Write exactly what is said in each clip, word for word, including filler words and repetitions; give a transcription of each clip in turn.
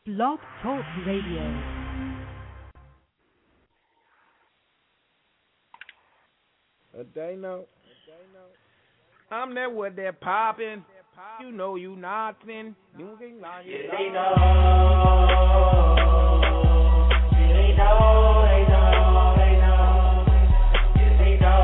Blog Talk Radio. They know. I'm there with that poppin'. You know you nothing. You can lie. Yeah, they know. Yeah, they know. They know. They know. Yeah, they know.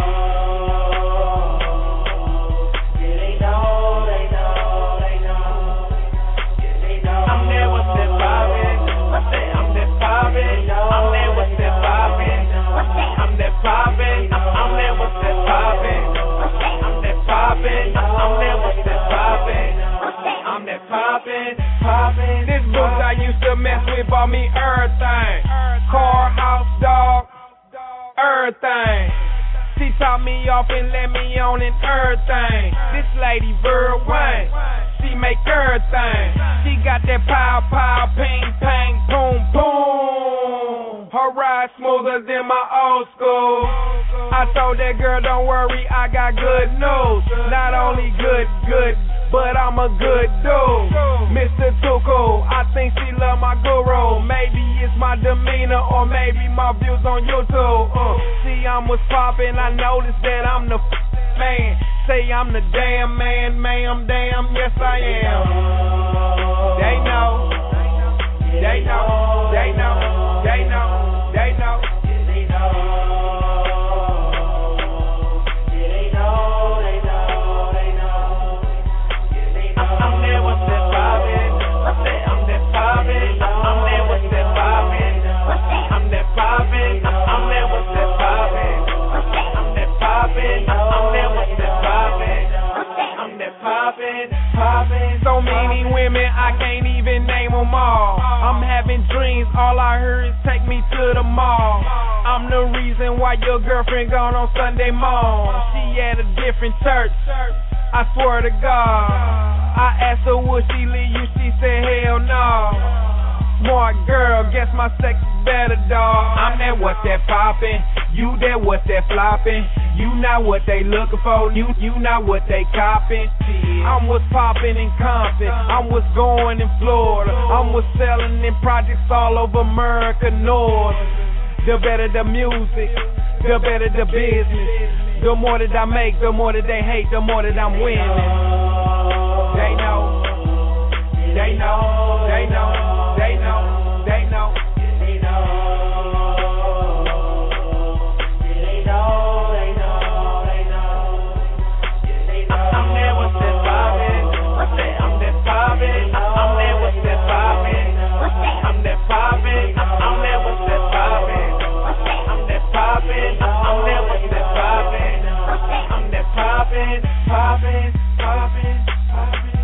Yeah, they know. They know. They know. Yeah, they know. I'm there with that poppin'. I say I'm that poppin'. I'm there with that poppin'. I say I'm that poppin'. I'm there with that poppin'. I say I'm that poppin'. I'm there with that poppin'. I'm that poppin', poppin'. This book I used to mess with bought me everything. Car, house, dog, everything. She taught me off and let me on in everything. This lady, Bird Wayne, she make everything. She got that pow, pow, ping, pang, boom, boom. Her ride smoother than my old school. I told that girl, don't worry, I got good news. Not only good, good, but I'm a good dude. Mister Tuco, I think she love my guru. Maybe it's my demeanor or maybe my views on YouTube. Uh, see, I'm what's poppin', I noticed that I'm the f- man. Say I'm the damn man, ma'am, damn, yes I am. They know, they know, they know, they know, they know. They know. I'm there with that poppin'. I'm that poppin'. I'm there with that poppin'. I'm that poppin'. I'm there with that poppin'. I'm that poppin', poppin'. So many women, I can't even name them all. I'm having dreams, all I heard is take me to the mall. I'm the reason why your girlfriend gone on Sunday morning. She at a different church, I swear to God. I asked her would she leave you, she said hell no. Smart girl, guess my sex is better, dawg. I'm that what's that poppin', you that what's that floppin'. You not what they looking for, you you not what they coppin'. I'm what's poppin' in Compton, I'm what's going in Florida, I'm what's selling in projects all over America North. The better the music, the better the business. The more that I make, the more that they hate, the more that I'm winning. They know, they know, they know. They know, they know, they know, they know, they know, they know, I'm there with that poppin'. I say I'm that poppin'. I'm there with that poppin'. I say I'm that poppin'. I'm there with that poppin'. I say I'm that poppin'. I'm there with that poppin'. I say I'm that poppin', poppin', poppin', poppin'.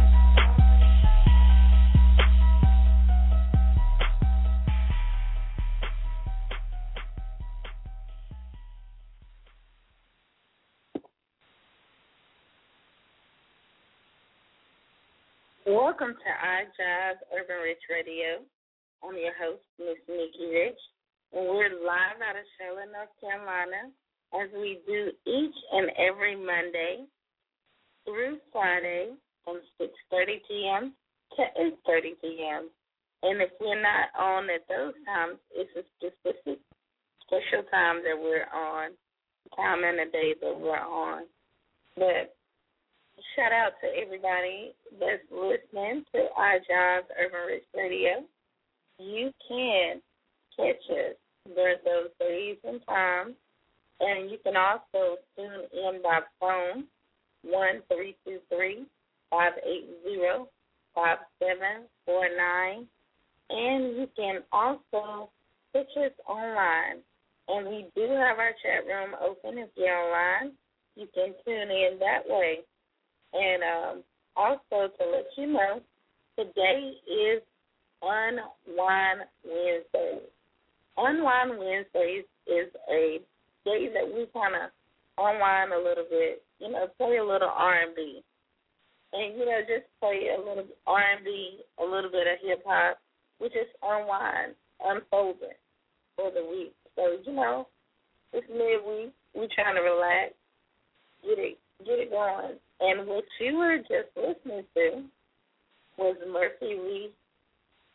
Welcome to iJob Urban Rich Radio. I'm your host, Miss Nikki Rich, and we're live out of Charlotte, North Carolina, as we do each and every Monday through Friday from six thirty p.m. to eight thirty p.m. And if we're not on at those times, it's a specific special time that we're on, time and the day that we're on. But shout out to everybody that's listening to iJob Urban Rich Radio. You can catch us during those days and times, and you can also tune in by phone, one three two three, five eight zero, five seven four nine, and you can also catch us online. And we do have our chat room open if you're online. You can tune in that way. And um, also to let you know, today is Unwind Wednesday. Unwind Wednesdays is a day that we kind of unwind a little bit, you know, play a little R and B. And, you know, just play a little R and B, a little bit of hip-hop. We just unwind, unfold it for the week. So, you know, it's midweek. We trying to relax, get it, get it going. And what you were just listening to was Murphy Lee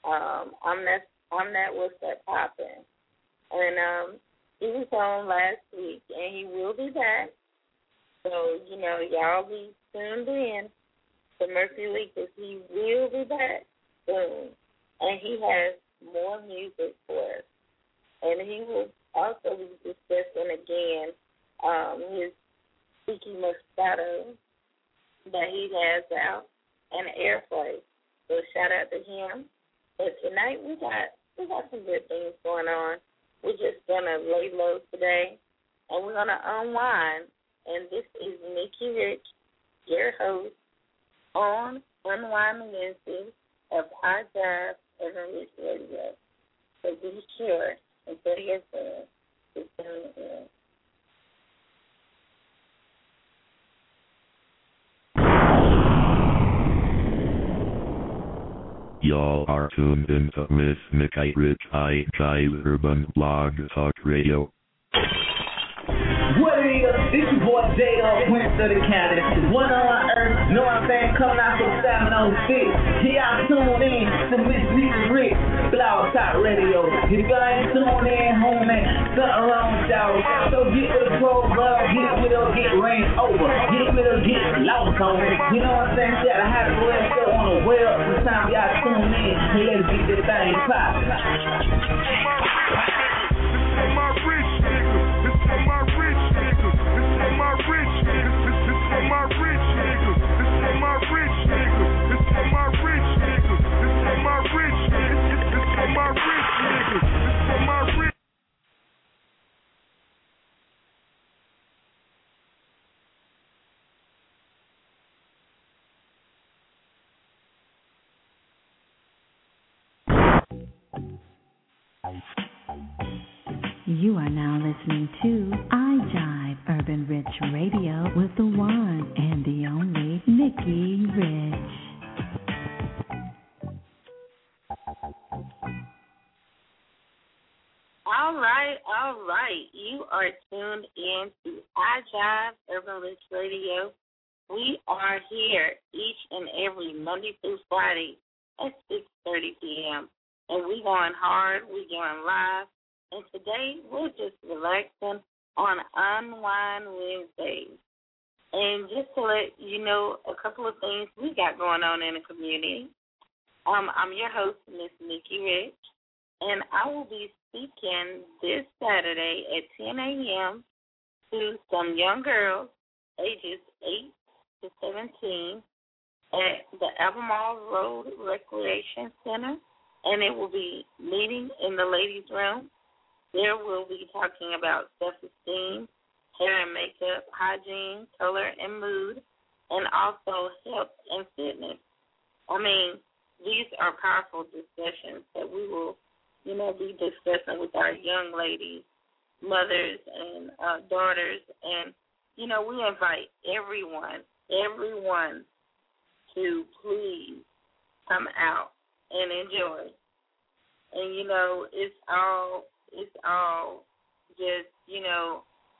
Um, I'm that I'm that what's that poppin'. And um, he was on last week, and he will be back. So, you know, y'all be tuned in to Mercy Lee because he will be back soon. And he has more music for us. And he will also be discussing again um, his Tiki Moscato that he has out and Airplay. So shout out to him. But tonight we got we got some good things going on. We're just gonna lay low today, and we're gonna unwind. And this is Nikki Rich, your host on Unwind Wednesday of Our Job Urban Rich Radio. So be sure and tell your friends to tune in. Y'all are tuned into Miss Nikki Rich I Jive Urban Blog Talk Radio. What it is, this your boy J O, Prince of the County. One on earth, know what I'm saying? Coming out from seven oh six. Here y'all tune in to Miss Nikki Rich, Blog Talk Radio. If you ain't tuned in, homie, something wrong with y'all. So get with the program, get with her, get ran over. Get with her, get lost on it. You know what I'm saying? She got a happy web show on the web. This time y'all tune in, and let's get this thing poppin'. My rich nigga, this for my rich nigga, this for my rich nigga, this this for my rich nigga, this for my rich nigga, this for my rich nigga, this for my rich nigga, this this for my rich nigga, this for my rich. You are now listening to iJive Urban Rich Radio with the one and the only Nikki Rich. All right, all right. You are tuned in to iJive Urban Rich Radio. We are here each and every Monday through Friday at six thirty p.m. And we going hard, we going live. And today, we're just relaxing on Unwind Wednesdays. And just to let you know a couple of things we got going on in the community, um, I'm your host, Miss Nikki Rich, and I will be speaking this Saturday at ten a.m. to some young girls ages eight to seventeen at the Albemarle Road Recreation Center, and it will be meeting in the ladies' room. There we'll be talking about self-esteem, hair and makeup, hygiene, color and mood, and also health and fitness. I mean, these are powerful discussions that we will, you know, be discussing with our young ladies, mothers and uh, daughters. And, you know, we invite everyone, everyone to please come out and enjoy. And, you know, it's all... It's all just, you know,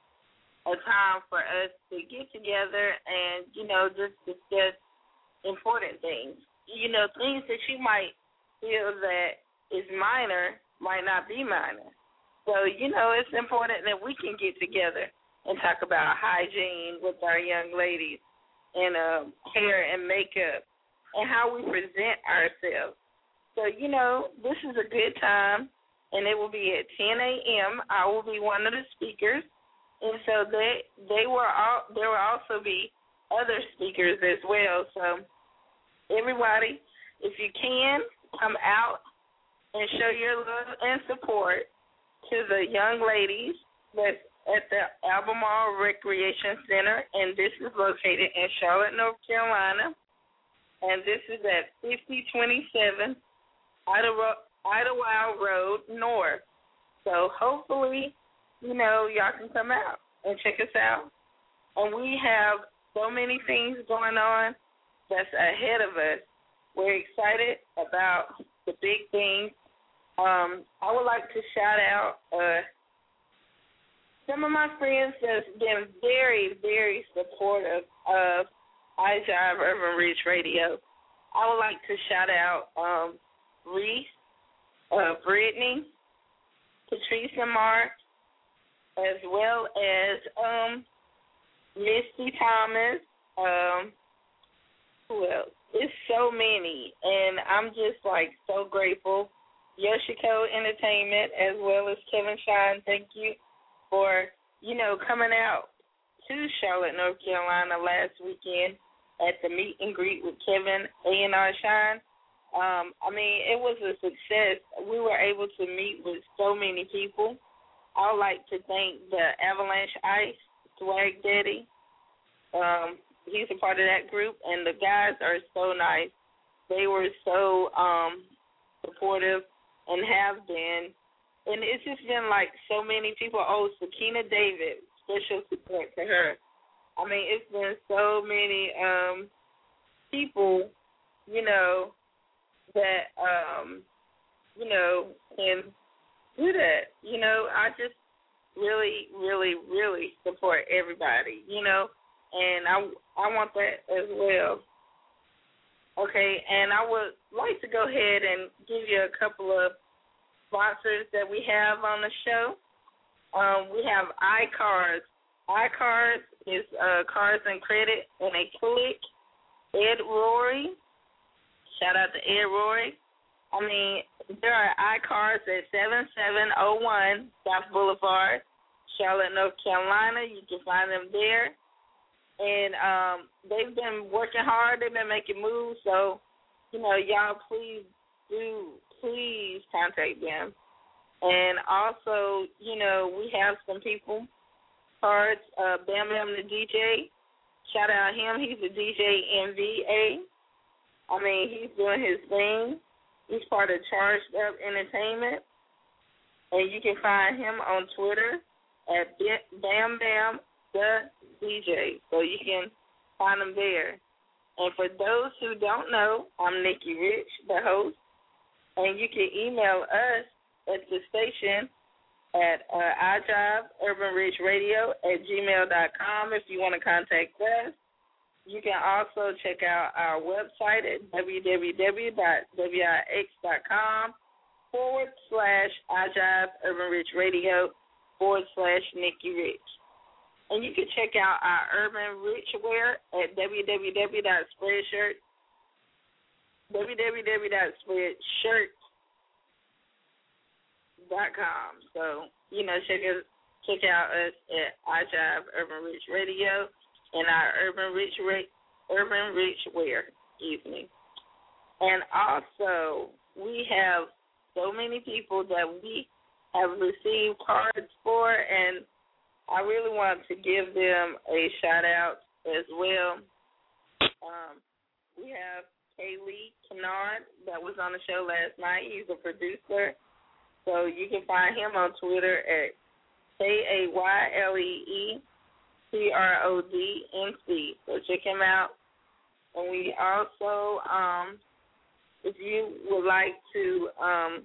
a time for us to get together and, you know, just discuss important things. You know, things that you might feel that is minor might not be minor. So, you know, it's important that we can get together and talk about hygiene with our young ladies and um, hair and makeup and how we present ourselves. So, you know, this is a good time. And it will be at ten a.m. I will be one of the speakers, and so they they will all there will also be other speakers as well. So everybody, if you can, come out and show your love and support to the young ladies that's at the Albemarle Recreation Center, and this is located in Charlotte, North Carolina, and this is at fifty twenty-seven Idlewild Idlewild Road North. So hopefully, you know, y'all can come out and check us out. And we have so many things going on that's ahead of us. We're excited about the big things. Um, I would like to shout out uh, some of my friends that's been very, very supportive of iJive Urban Rich Radio. I would like to shout out um, Reese uh, Brittany, Patrice and Mark, as well as um, Misty Thomas. Um, who else? It's so many, and I'm just like so grateful. Yoshiko Entertainment, as well as Kevin Shine. Thank you for you know coming out to Charlotte, North Carolina last weekend at the meet and greet with Kevin A and R Shine. Um, I mean, it was a success. We were able to meet with so many people. I would like to thank the Avalanche Ice, Swag Daddy. Um, he's a part of that group, and the guys are so nice. They were so um, supportive and have been. And it's just been like so many people. Oh, Sakina David, special support to her. I mean, it's been so many um, people, you know, that, um, you know, can do that. You know, I just really, really, really support everybody, you know, and I, I want that as well. Okay, and I would like to go ahead and give you a couple of sponsors that we have on the show. Um, we have iCars. iCars is uh, cars and credit in a click. Ed Rory. Shout out to Ed Rory. I mean, there are iCars at seven seven oh one South Boulevard, Charlotte, North Carolina. You can find them there. And um, they've been working hard. They've been making moves. So, you know, y'all please do, please contact them. And also, you know, we have some people, cards, uh, Bam Bam the D J. Shout out him. He's a D J in V A. I mean, he's doing his thing. He's part of Charged Up Entertainment. And you can find him on Twitter at Bam Bam the D J. So you can find him there. And for those who don't know, I'm Nikki Rich, the host. And you can email us at the station at uh, iJiveUrbanRichRadio at gmail dot com if you want to contact us. You can also check out our website at www.wix.com forward slash iJiveUrbanRichRadio forward slash Nikki Rich. And you can check out our Urban Rich Wear at www.spreadshirt, www.spreadshirt dot com. So, you know, check us, check out us at iJive Urban Rich Radio and our Urban Rich Urban Rich Wear, excuse me. And also, we have so many people that we have received cards for, and I really want to give them a shout out as well. Um, we have Kaylee Kennard that was on the show last night. He's a producer. So you can find him on Twitter at K A Y L E E C R O D N C. So check him out. And we also, um, if you would like to, um,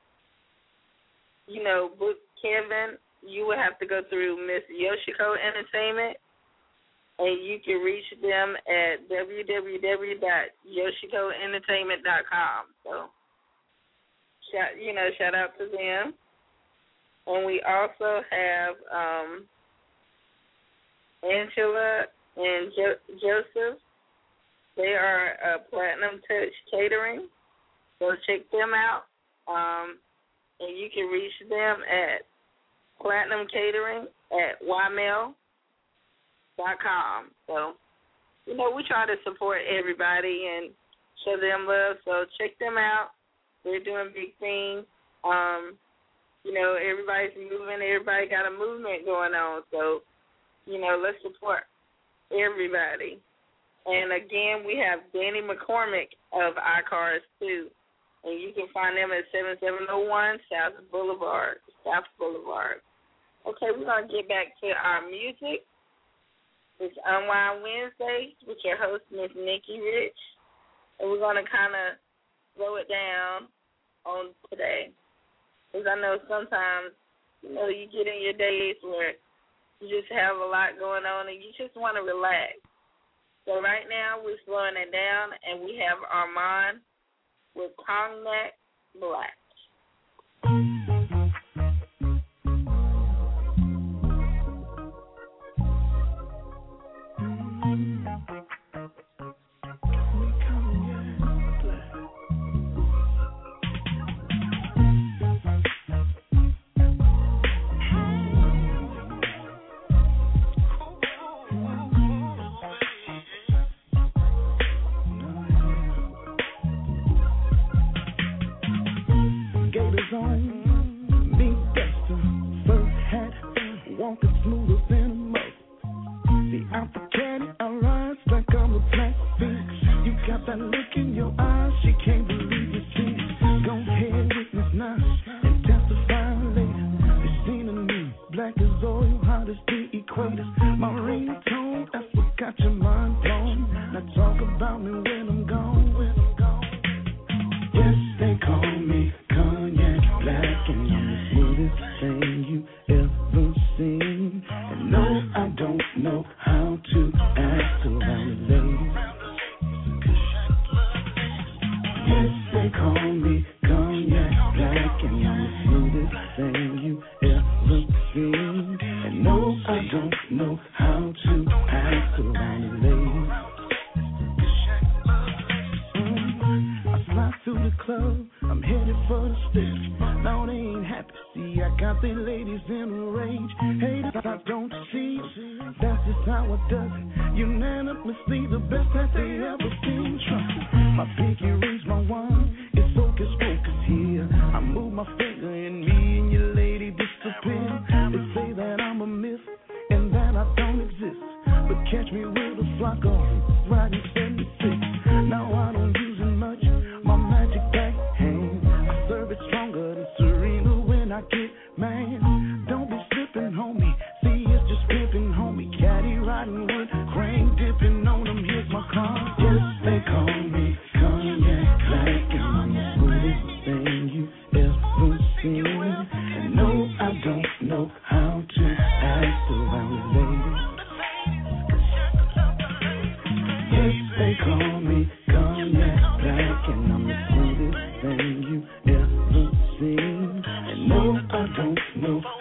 you know, book Kevin, you would have to go through Miss Yoshiko Entertainment. And you can reach them at www dot yoshiko entertainment dot com. So, shout, you know, shout out to them. And we also have um, Angela and jo- Joseph. They are uh, Platinum Touch Catering. So check them out. Um, and you can reach them at Platinum Catering at y mail dot com. So, you know, we try to support everybody and show them love. So check them out. They're doing big things. Um, you know, everybody's moving. Everybody got a movement going on. So, you know, let's support everybody. And, again, we have Danny McCormick of iCars, too. And you can find them at seventy-seven oh one South Boulevard. South Boulevard. Okay, we're going to get back to our music. It's Unwind Wednesday with your host, Miss Nikki Rich. And we're going to kind of slow it down on today. Because I know sometimes, you know, you get in your days where you just have a lot going on and you just want to relax. So right now we're slowing it down, and we have Armand with Cognac Black. No, I don't know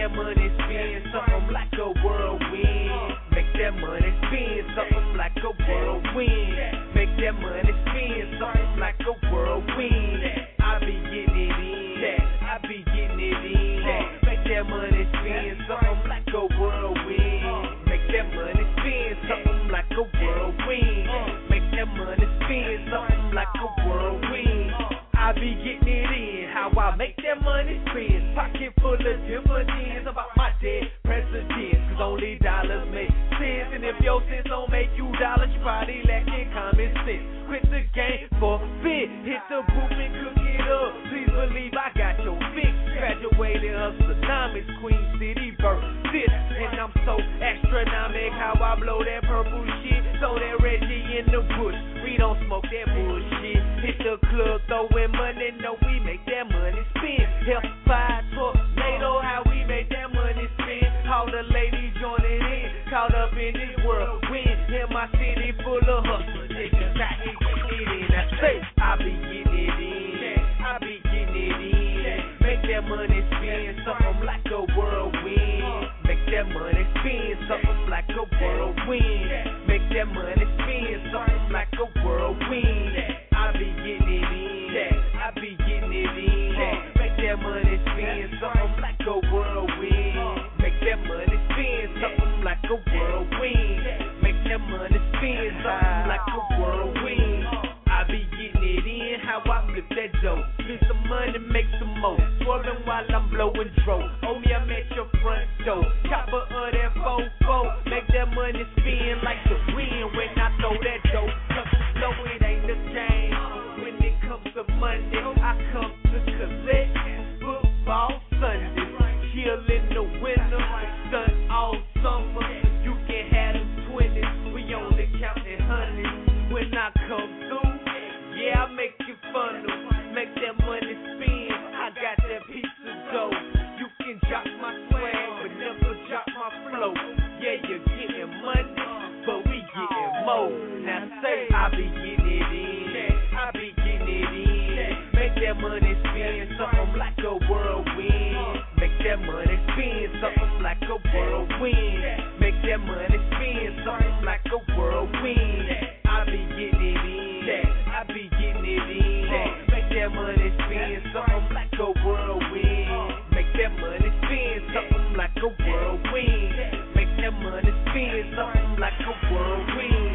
that money spin something like a whirlwind. Make that money spin something like a whirlwind. Make that money spin something like a whirlwind. I be getting it in, I be getting it in. Make that money spin something like a whirlwind. Make that money spin something like a whirlwind. Make that money spin something like a whirlwind. I be getting it in, how I make that money spin. Pocket full of dividends about my dead presidents. Cause only dollars make sense. And if your sense don't make you dollars, you probably lacking common sense. Quit the game for fit. Hit the booth and cook it up. Please believe I got your fix. Graduated Hustlenomics, Queen City birth this. And I'm so astronomic how I blow that purple shit. Throw that Reggie in the bush. We don't smoke that bullshit. Hit the club throwing money. No, we make that money spin. Hell, five tornado, how we make that money spin. All the ladies joining in. Caught up in this world. Win in my city full of hustle niggas. I ain't getting it in. I say I be getting it in. I be getting it in. Make that money spin something like a whirlwind. Make that money spin something like a whirlwind. Make that money spin something like a whirlwind. I be getting it in. I be getting it in. Make that money spin something like a whirlwind. Make that money spin something like a whirlwind. Make that money spin something like a whirlwind. I be getting it in, how I flip that dough. Get some money, make some more. Swerving while I'm blowing dro. Oh me, I'm at your front door. Chopper of that fofo. Make that money spin like the wind when I throw that dough. Cause slow, it ain't the game. When it comes to Monday, I come to collect football Sunday. Chill in the winter, sun all summer. You can have them twenties, we only counting hundreds. When I come through, yeah, I make it funnel. Make that money spin, I got that piece of dough. You can drop my swag, but never drop my flow. Yeah, you're getting money, but we getting more. Now say I be getting it in, I be getting it in. Make that money spin something like a whirlwind. Make that money spin something like a whirlwind. Make that money spin something like a whirlwind. I be getting it in, I be getting it in. Make that money spin something like a whirlwind. Make that money spin something like a whirlwind. Make that money spin something like a whirlwind.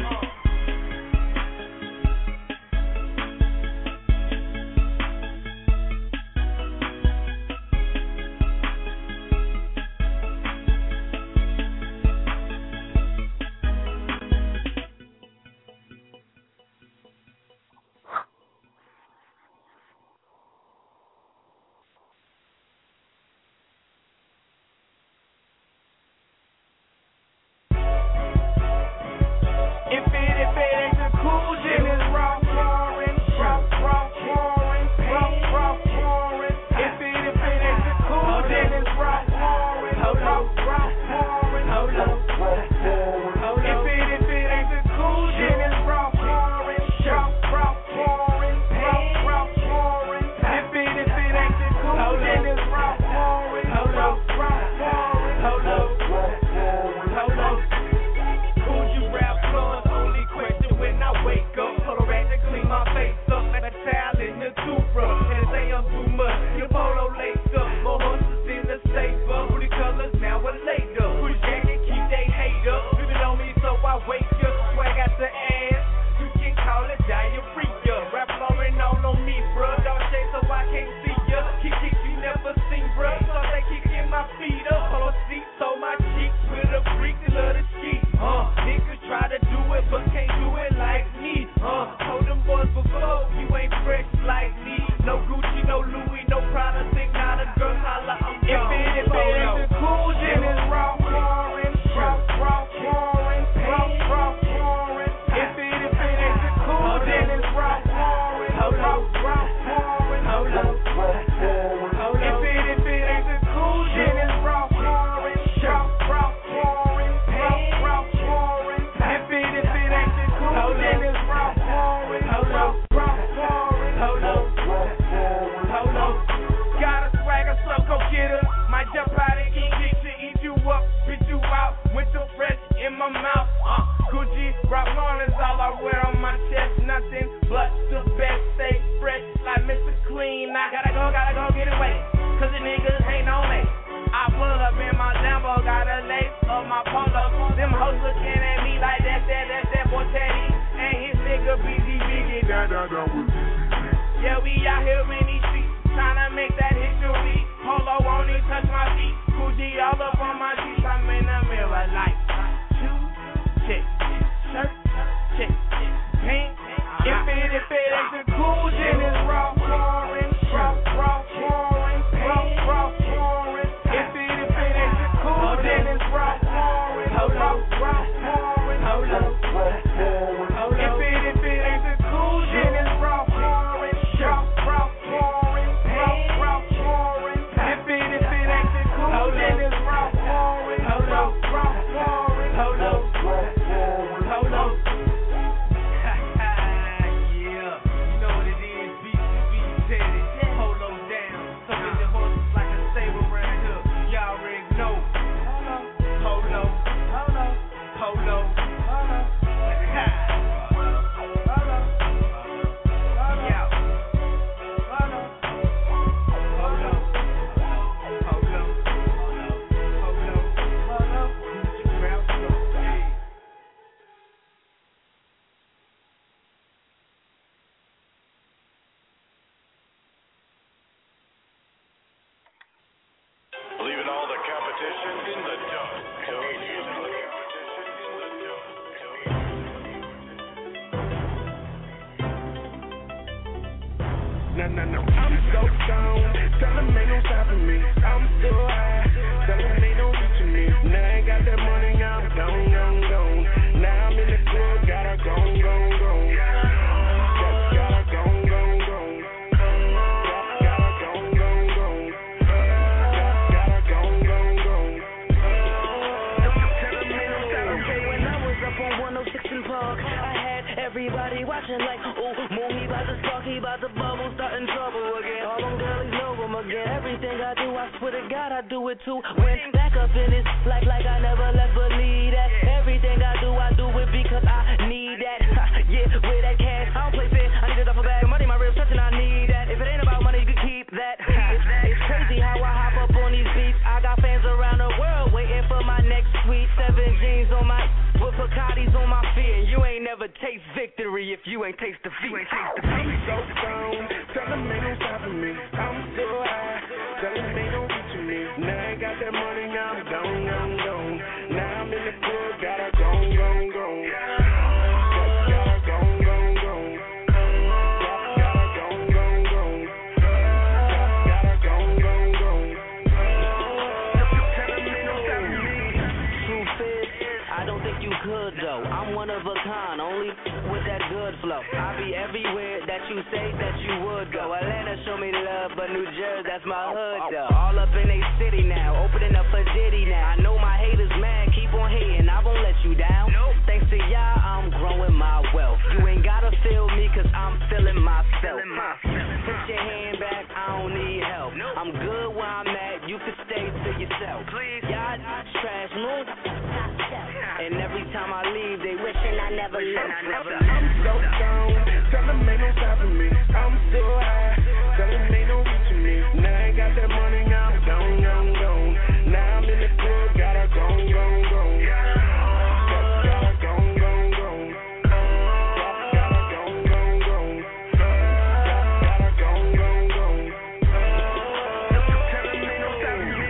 da da da with C C G. Yeah, we out here in these streets, tryna make that history. Polo won't even touch my feet. Coogee all up on my sheets. I'm in the mirror like shoes, check, shirt, check, pants. If it, if it ain't the cool, then it's raw, foreign, raw, raw, foreign, raw, raw, foreign. If it, if it ain't the cool, then it's raw, foreign, raw, raw, foreign. Hold up, hold up. If it, if it ain't the cool, then it's raw, foreign, raw, raw, foreign, raw, raw, foreign. If it, if it ain't the cool, then it's raw, foreign, raw, raw, foreign. Hold up, hold up. Leaving all the competition in the dust. Leaving all the competition in the dust. Nah, nah, nah, I'm so gone. Tell them ain't no stopping me. I'm so high. Tell them ain't no reaching me. Now I ain't got that money, I'm gone, gone, gone. Now I'm in the club, gotta go, go, go. Gotta go, go, go. Gotta go, go, go. Gotta go, go, go. Tell them ain't no stopping me. When I was up on one oh six in Park, I had everybody watching like, ooh, Moon, he about to spark, he about to bubble, starting trouble again. All them girlies know him again. Everything I do, I swear to God, I do it too. Went back up in this, like, like I never left, believe that. Everything I do, I do it because I need that. Yeah, with that cash, I don't play fair. I need a duffel bag, money, my ribs, touching, I need that. If it ain't about money, you can keep that. It's, it's crazy how I hop up on these beats. I got fans around the world waiting for my next tweet. Seven jeans on my, with Bacardi's on my feet. And you ain't never taste victory if you ain't taste defeat. You ain't taste defeat. I'm so gone. Tell them ain't no stopping me. I'm so high. Tell them ain't no reaching me. Now I ain't got that money, I'm gone, gone, gone. Now I'm in the club, gotta go, go, go. Gotta go, go, go. Gotta go, go, go. Gotta go, go, go. Tell them ain't no stopping me. Truth is, I don't think you could though. I'm one of a kind, only with that good flow. I be everywhere that you say that you would go. Atlanta show me love, but New Jersey, that's my hood though. All up in a city now, opening up for Diddy now. I know my haters mad, keep on hating, I won't let you down. Thanks to y'all, I'm growing my wealth. You ain't gotta feel me, cause I'm feeling myself. Put your hand back, I don't need help. I'm good where I'm at, you can stay to yourself. Y'all trash move. And every time I leave, they wishing I never left. I'm so gone. Tell them ain't no stopping me. I'm so high. Tell them ain't no reaching me. Now I ain't got that money, I'm gone, gone, gone. Now I'm in the club, gotta go, go, go. Gotta go, go, go. Gotta go, go, go. Gotta go, go, go. Tell them ain't no stopping me.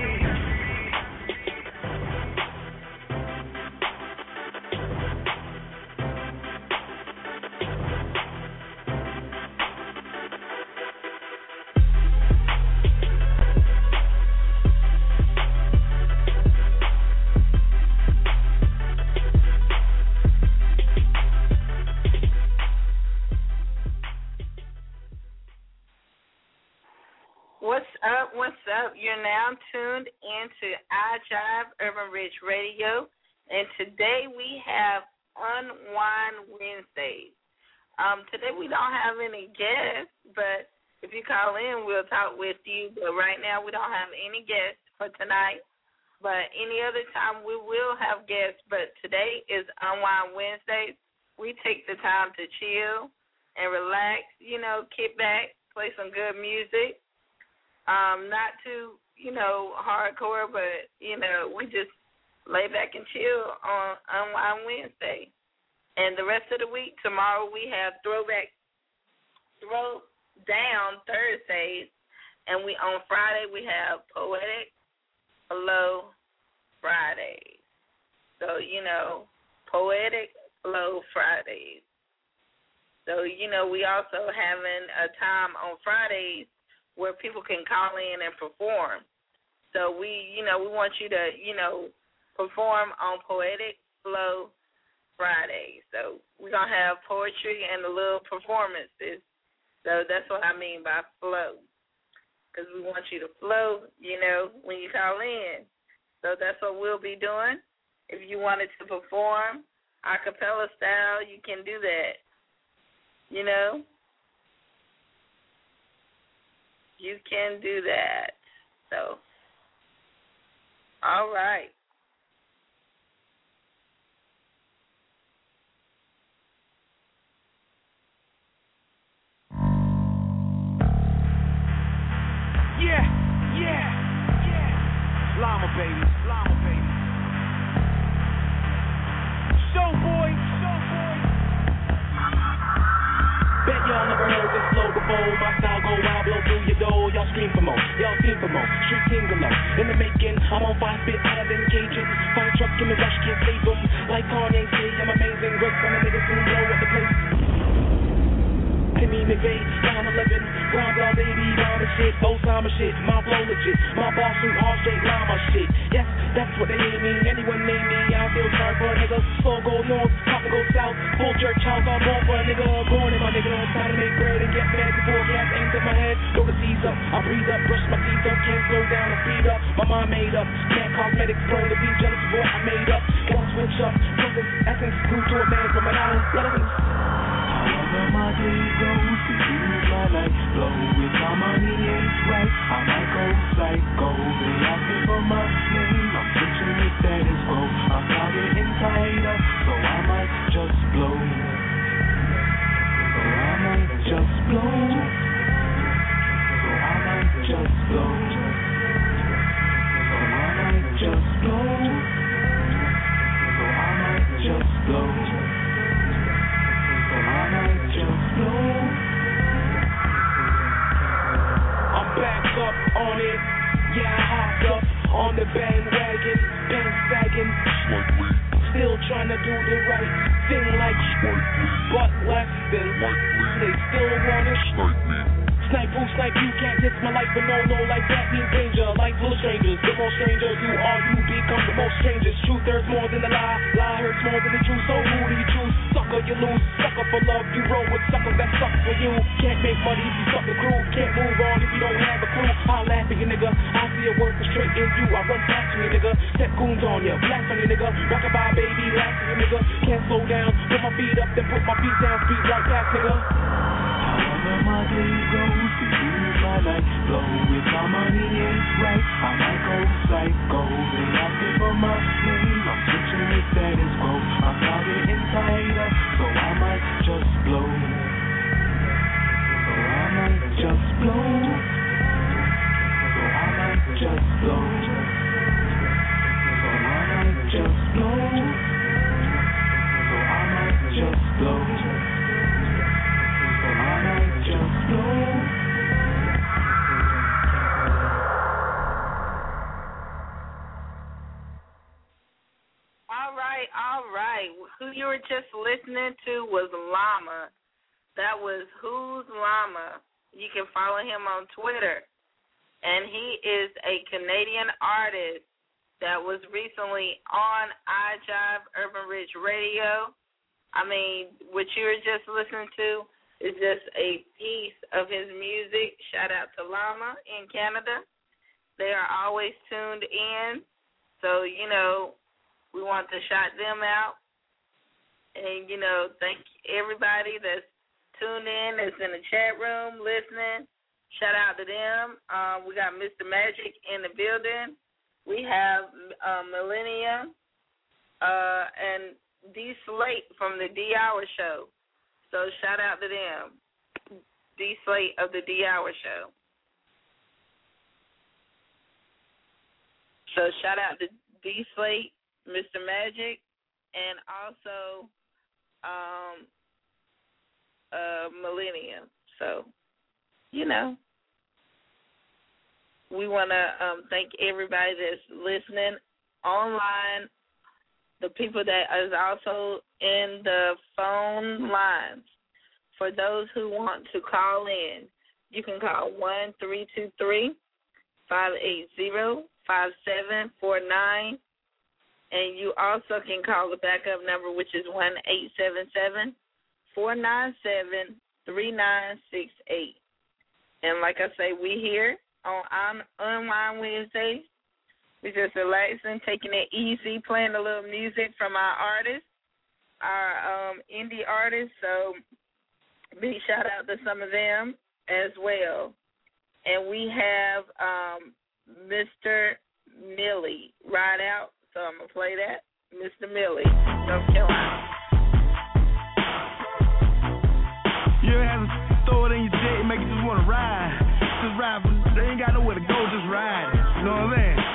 What's up? What's up? You're now tuned into iJive Urban Rich Radio, and today we have Unwind Wednesdays. Um, today we don't have any guests, but if you call in, we'll talk with you. But right now we don't have any guests for tonight. But any other time we will have guests. But today is Unwind Wednesdays. We take the time to chill and relax, you know, kick back, play some good music. Um, not too, you know, hardcore, but, you know, we just lay back and chill on Unwind Wednesday. And the rest of the week, tomorrow we have Throwback Throw Down Thursdays, and we on Friday we have Poetic Flow Fridays. So, you know, Poetic Flow Fridays. So, you know, we also having a time on Fridays where people can call in and perform. So we, you know, we want you to, you know, perform on Poetic Flow Fridays. So we're going to have poetry and a little performances. So that's what I mean by flow. Because we want you to flow, you know, when you call in. So that's what we'll be doing. If you wanted to perform a cappella style, you can do that. You know? You can do that. So, all right. Yeah, yeah, yeah. Llama baby, llama baby. Showboy, showboy. Bet y'all never heard this flow before. My style go wild, blow through your door. Y'all scream for more, y'all scream for more. Street king below, in the making. I'm on five spit out of them cages. Fire truck in the rush, can't save them. Like Kanye say, I'm amazing. Great from the niggas who blow up the place. Timmy McVeigh, nine eleven, round blah baby, rhyme and shit, Osama shit, my flow legit, my boss shoot all straight llama shit. Yes, that's what they name me. Anyone name me, I feel sorry for a nigga. Slow go north, pop and go south, full church house, all born for a nigga. Born in my nigga, time to make bread and get fed before gas aims at my head. Throw the seas up, I breathe up, brush my teeth up, can't slow down or speed up. My mind made up, man cosmetics prone to be jealous of what I made up. Got switch up, something essence grew to a man from an island. Relevance. However my day goes, to use my life flow. If my money ain't right, I might go psycho. They asking for my name, I'm switching the status quo. I'm not getting tighter, so I might just blow. So I might just blow. So I might just blow. So I might just blow. So I might just blow. I might just blow. I'm back up on it. Yeah, I hopped up on the bandwagon, pants sagging. Still trying to do the right thing like but less than they still wanna snipe me. Snipe who snipe you, can't diss my life, but no, no, like that means danger. Like little strangers, the more stranger you are, you become the most strangers. Truth hurts more than a lie, lie hurts more than the truth. So who do you choose? Sucker, you lose. Sucker for love, you roll with suckers that suck for you. Can't make money if you suck the groove. Can't move on if you don't have a clue. I'll laugh at you, nigga. I see a word for straight in you. I run past you, nigga. Step goons on you, blast on you, nigga. Rockabye, baby, laugh at you, nigga. Can't slow down. Put my feet up, then put my feet down. Speed right past, nigga. However my day goes, to use my life flow. If my money ain't right, I might go psycho. They asking for my name, I'm switching the status quo. I'm not getting tighter, so I might just blow. So I might just blow. So I might just blow. So I might just blow. So I might just blow. So I might just blow. All right, all right. Who you were just listening to was Llama. That was Who's Llama. You can follow him on Twitter. And he is a Canadian artist that was recently on iJive Urban Rich Radio. I mean, what you were just listening to is just a piece of his music. Shout out to Llama in Canada. They are always tuned in. So, you know, we want to shout them out. And, you know, thank everybody that's tuned in, that's in the chat room listening. Shout out to them. Um, we got Mister Magic in the building. We have uh, Millennium uh, and D Slate from the D Hour Show. So shout out to them. D Slate of the D Hour Show. So shout out to D Slate, Mister Magic, and also um, uh, Millennium. So, you know, we want to um, thank everybody that's listening online, the people that is also in the phone lines. For those who want to call in, you can call one three two three, five eight zero, five seven four nine, and you also can call the backup number, which is one eight seven seven, four nine seven, three nine six eight. And like I say, we here on Unwind Wednesdays. We're just relaxing, taking it easy, playing a little music from our artists, our um, indie artists. So big shout out to some of them as well. And we have um, Mister Millie right out. So I'm going to play that. Mister Millie, North Carolina. You ever have to throw it in your dick and make you just want to ride? Just ride, but they ain't got nowhere to go, just ride. You know what I'm saying?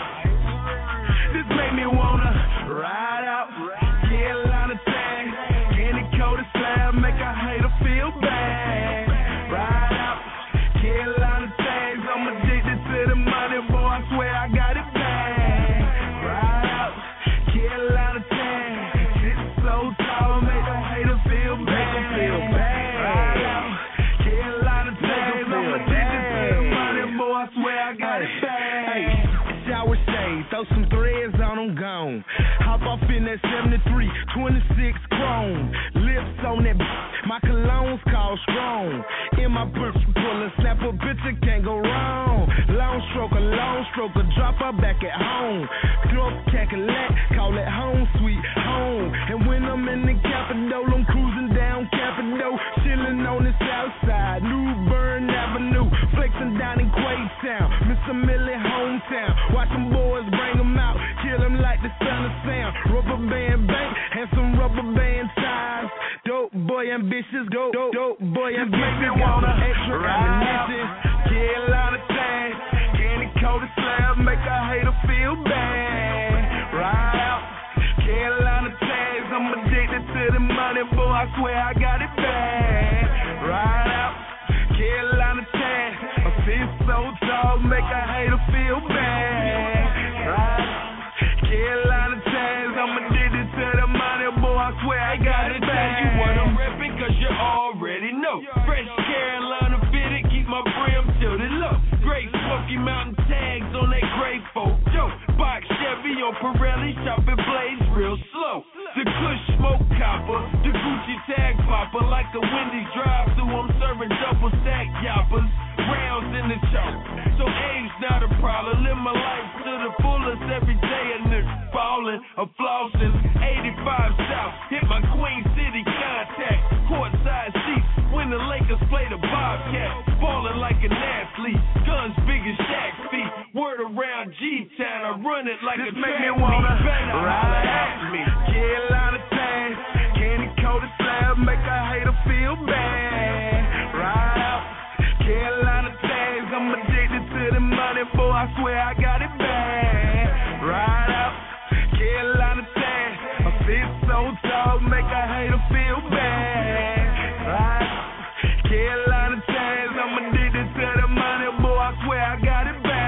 This make me want to ride out, get a lot of tag, candy coated slab, make a hater feel bad. Ride out, get a lot of tags, I'm addicted to the money, boy, I swear I got it bad. Ride out, get a lot of tags, it's so tall, make a hater feel bad. Feel bad. Ride out, get a lot of tags, I'm addicted to the money, boy, I swear I got it bad. Hey, shower shade, throw some threads on them, gone. Hop off in that seventy-three, twenty-six chrome. Lips on that, my cologne's called strong. In my purse, pull a snap a picture, can't go wrong. Long stroke, a long stroke, a drop her back at home. Throw calculate, call it home, sweet home. And when I'm in the Capitol, I'm cruising down Capitol, chilling on the south side, New Bern Avenue, flexing down in Quaytown, Mister Millie hometown. Watch them boys bring them out, kill them like the son of Sam. Rubber band bank and some rubber band ties. Dope boy ambitious, dope, dope, dope boy ambitious. Make me wanna extra ammunition, get a lot of things. Candy coated slab, make a hater feel bad. Ride out, get a lot of tags. I'm addicted to the money, boy, I swear I got it bad. Ride out, get a lot of tags. A fist so tall, make a hater feel bad. Ride out, get a lot of tags. I'm addicted to the money, boy, I swear I got it bad. You what I'm reppin', cause you already know. Fresh Carolina fitted, keep my brim tilted low. Great Smoky Mountain tags on that gray folk Joe. Box Chevy on Pirelli, chopping blades real slow. The Kush smoke copper, the Gucci tag popper. Like a Wendy's drive-thru, I'm serving double stack yoppers. Rounds in the chalk, so age not a problem. Live my life to the fullest every day, and it's ballin', a flossing. eighty-five South, hit my Queen City contact. Courtside seats when the Lakers play the Bobcat. Ballin' like an athlete, guns big as Shaq's feet. Word around G-Town, I run it like this a make track me wanna meet. ride at me. Get a lot of things, candy coated slab, make a hater feel bad. Ride out, get a lot of things. I'm addicted to the money, boy, I swear I got it bad. Ride out, get a lot of things. A fist so tall, make a hater feel bad. Ride out, get a lot of things. I'm addicted to the money, boy, I swear I got it bad.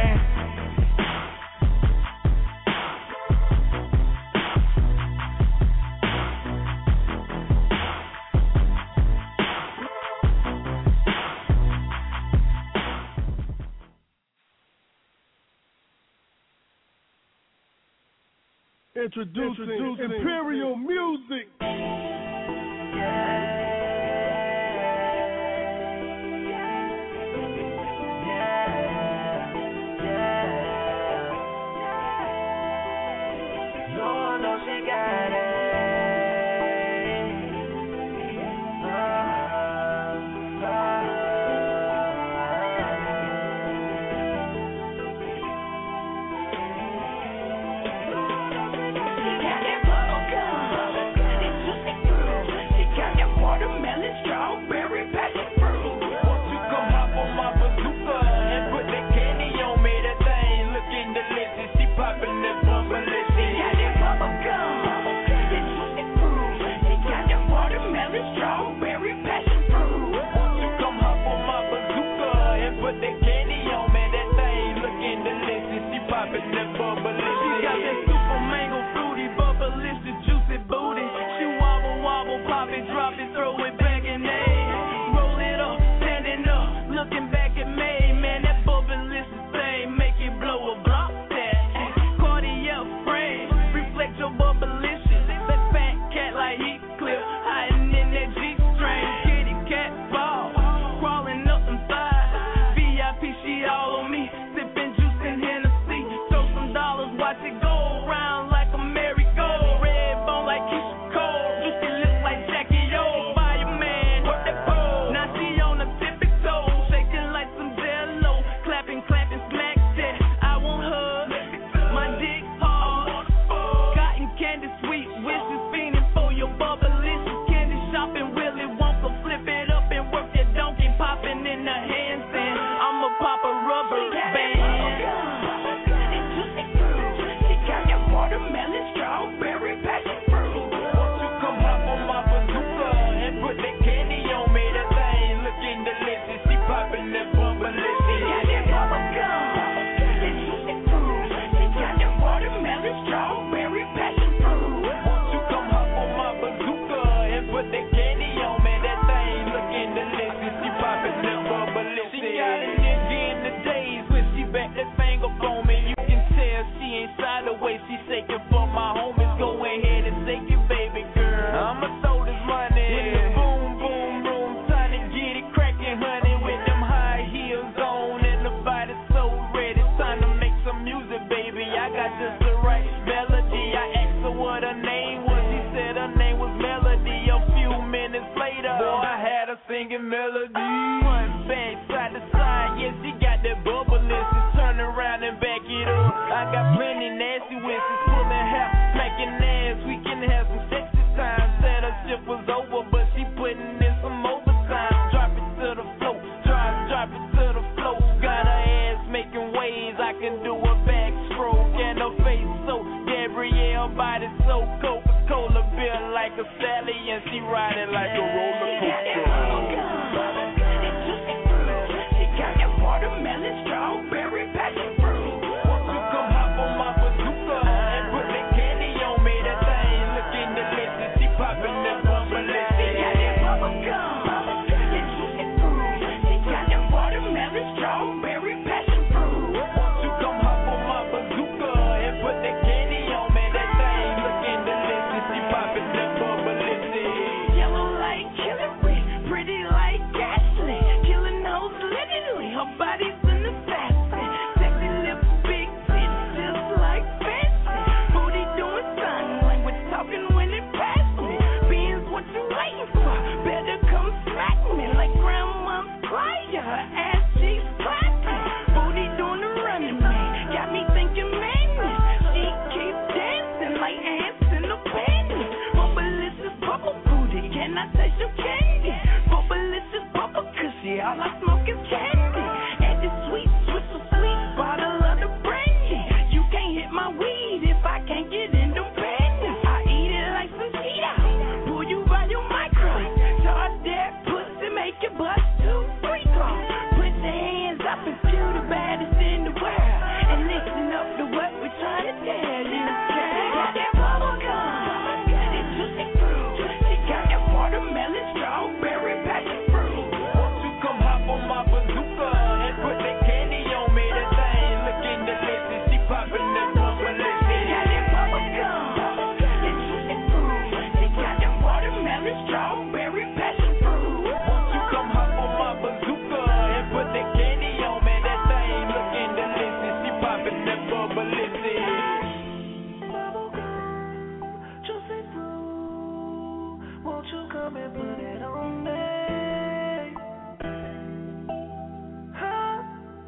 Introducing, Introducing Imperial Music. Lord knows she got it. Got that bubble gum, that juicy fruit. She got that watch it go round like a merry-go. Red bone like Keisha Cole. Used to look like Jackie O. Fireman, work that pole. Now she on the tippy toe, shaking like some jello. Clapping, clapping, smack that. I want her. My dick hard. Cotton candy, sweet wishes, fiending for your bubblicious candy shopping. Willy Wonka, flip it up and work that donkey, popping in the handstand. I'ma pop a rubber band. Watermelon, strawberry, passion fruit. Won't you come hop on my bazooka and put that candy on me? That thing looking delicious. She popping that bubblicious. She got that bubble gum, that juicy fruit. She got that watermelon, strawberry, passion fruit. Won't you come hop on my bazooka and put that candy on me? That thing looking delicious. She popping that bubblicious. She got a nigga in the days when she back that thing up on me. You can tell she ain't side away. She shaking for my homies, go ahead and take it, baby girl. I'ma throw this money in the boom, boom, room, time to get it crackin', honey, with them high heels on and the body's so ready. Time to make some music, baby. I got just the right melody. I asked her what her name was. She said her name was Melody. A few minutes later, boy, I had her singing melody. One back side to side, yeah, she got that bubble list. Turn around and back it up. I got plenty nasty wishes, pulling hair, smacking ass. We can have some sexy time. Said her shift was over, but she putting in some overtime. Drop it to the floor, drop, drop it to the floor. Got her ass making waves. I can do a backstroke and her face so Gabrielle body so Coca-Cola built like a Sally and she riding like a roller coaster. She got that watermelon, strawberry, passion fruit. Won't you come hop on my bazooka and put that candy on me? That thing looking delicious. She popping that bubblicious. She got that bubble gum, that juicy fruit. She got that watermelon, strawberry, passion fruit. Won't you come hop on my bazooka and put that candy on me? That thing looking delicious. She popping that bubblicious. Yellow like Hillary, pretty like Ashley, killing hoes literally. Her body's in the fashion, sexy lips, big tits, just like fancy. Booty doing sign language, talking when it passes me. Beans, what you waiting for? Better come smack me like grandma's choir. Her ass cheeks clapping, booty doing the running man. Got me thinking madness. She keeps dancing like ants in a panties. Bubblicious bubble booty, can I taste your candy? Bubblicious bubble cushy, all I smoke is candy. And this sweet, sweet, so sweet bottle of the brandy. You can't hit my weed if I can't get in them panties. I eat it like some Cheetos, pull you by your micro. Charge that pussy, make it bust two, three throws. Put your hands up if you the baddest in the world. And listen up to what we're trying to tell you. Got that bubble gum, that juicy fruit. She got that watermelon, strawberry, passion fruit. Won't you come hop on my bazooka and put that candy on me? That thing looking delicious. She popping that bubblicious. She got that bubble gum, that juicy fruit. She got that watermelon, strawberry, passion fruit. Won't you come hop on my bazooka and put that candy on me? That thing looking delicious. She popping that bubblicious. Bubble gum, juicy fruit. Won't you come and put it on me? Huh?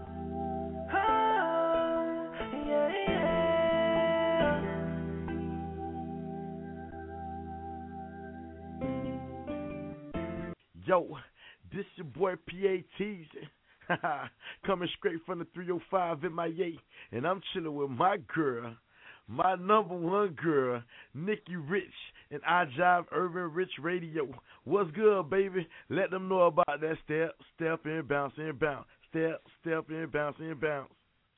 Huh? Yeah, yeah. Yo, this your boy P A T coming straight from the three oh five in my yay, and I'm chilling with my girl, my number one girl, Nikki Rich, and I Jive Urban Rich Radio. What's good, baby? Let them know about that step, step and bounce and bounce, step, step and bounce and bounce.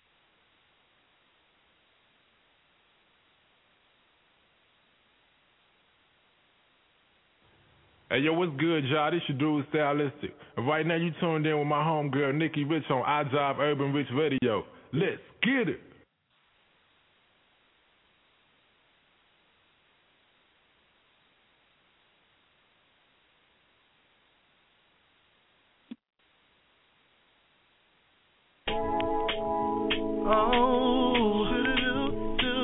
Hey, yo, what's good, y'all? This your dude, Stylistic. And right now, you tuned in with my homegirl, Nikki Rich, on I Jive Urban Rich Radio. Let's get it. Oh,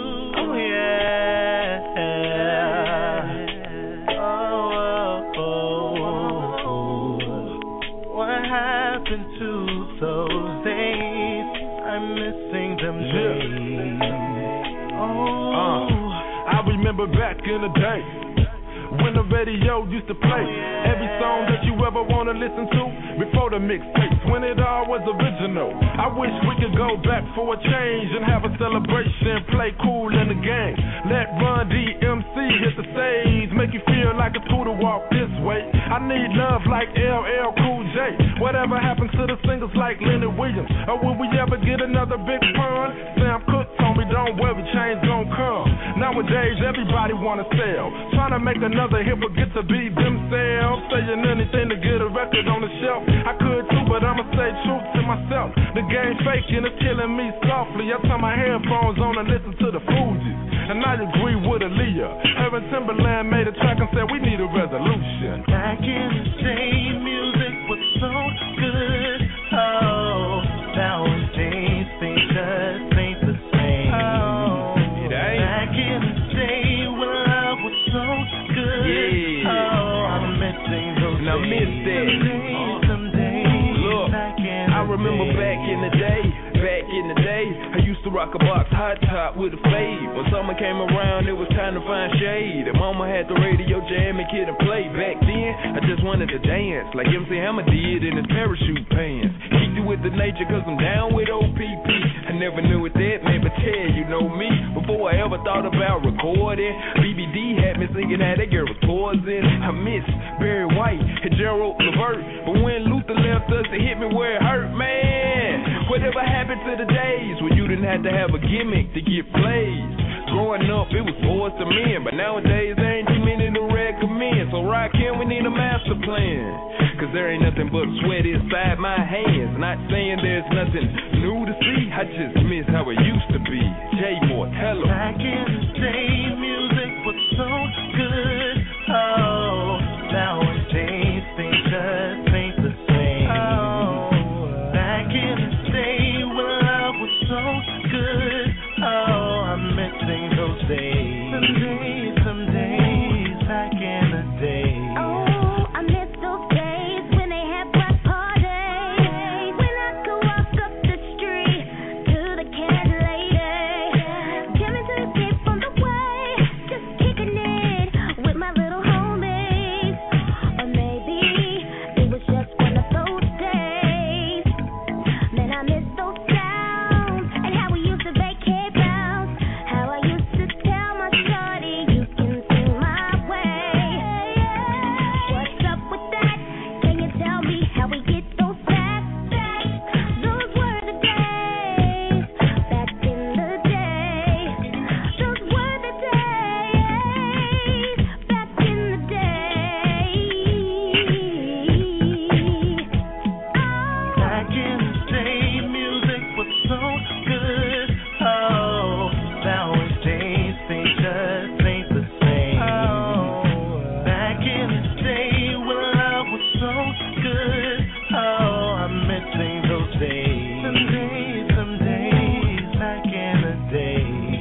Uh, I remember back in the day when the radio used to play every song that you ever wanna listen to before the mixtapes, when it all was original. I wish we could go back for a change and have a celebration, play cool in the game. Let Run D M C hit the stage, make you feel like it's cool to walk this way. I need love like L L Cool J. Whatever happens to the singers like Leonard Williams? Or will we ever get another big pun? Sam Cooke told me don't worry, change gon' come. Nowadays everybody wanna sell, trying to make another hit forget to be themselves, saying anything to get a record on the shelf. I could too, but I'ma stay true to myself. The game faking is killing me softly. I turn my headphones on and listen to the Fugees, and I agree with Aaliyah. Evan Timberland made a track and said we need a resolution. Back in the day, music was so good. Oh, nowadays things just ain't the same. Oh, it ain't. Back in the day when love was so good. Yeah. Oh, I'm missing those days. I miss that. Some days, some days. Look, back in I remember day. back in the day. Back in the day, I used to rock a box hot top with a fade. When summer came around, it was time to find shade. And mama had the radio jamming, kid and play. Back then, I just wanted to dance like M C Hammer did in his parachute pants. Keep you with the nature, cause I'm down with O P P. I never knew what that meant, but tell you know me. Before I ever thought about recording, B B D had me singing how that girl was poison. I miss Barry White and Gerald Levert, but when Luther left us, it hit me where it hurt, man. Whatever happened to the days when you didn't have to have a gimmick to get plays? Growing up, it was boys to men, but nowadays there ain't too many to recommend. So right here, we need a master plan, cause there ain't nothing but sweat inside my hands. Not saying there's nothing new to see, I just miss how it used to be. Jay Mortello. Back in the day, music was so good. Oh, nowadays things just ain't the same. Oh, back in the day when love was so good. Oh, I'm missing those days. Some days, some days back in the day. Oh, I miss those days when they had black parties, when I could walk up the street to the candy lady, jamming to the tape on the way, just kicking it with my little homies. Or maybe it was just one of those days. Man, I miss those sounds and how we used to vacate bounce, how I used to tell my shorty you can sing my way. What's up with that? Can you tell me how we get those back? Those were the days, back in the day. Those were the days, back in the day. Back in the day, music was so good. Oh, nowadays things just ain't the same. Oh, back in the day when love was so good. Oh, I'm missing those days. Some days, some days back in the day.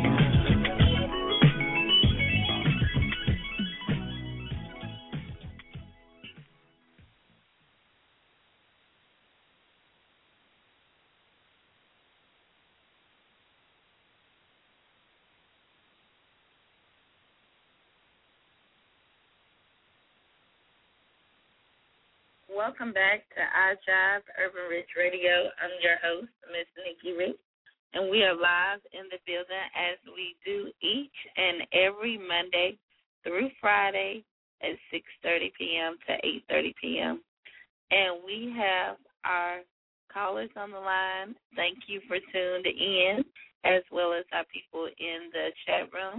Welcome back to iJive Urban Rich Radio. I'm your host, Miss Nikki Rich, and we are live in the building as we do each and every Monday through Friday at six thirty p.m. to eight thirty p.m. And we have our callers on the line. Thank you for tuning in, as well as our people in the chat room.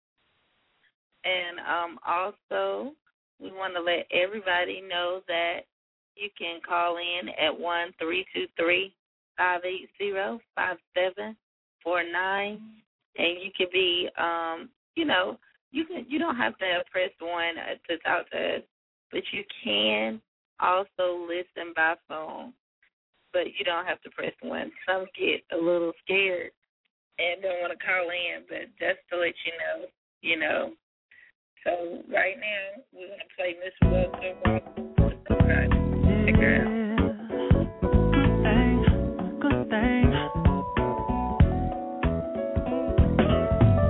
And um, also, we want to let everybody know that you can call in at one three two three, five eight zero, five seven four nine, and you can be, um, you know, you can you don't have to press one to talk to us, but you can also listen by phone, but you don't have to press one. Some get a little scared and don't want to call in, but just to let you know, you know. So right now, we're going to play Miss Walker Walker with somebody. Hey, girl. Good thing, good thing.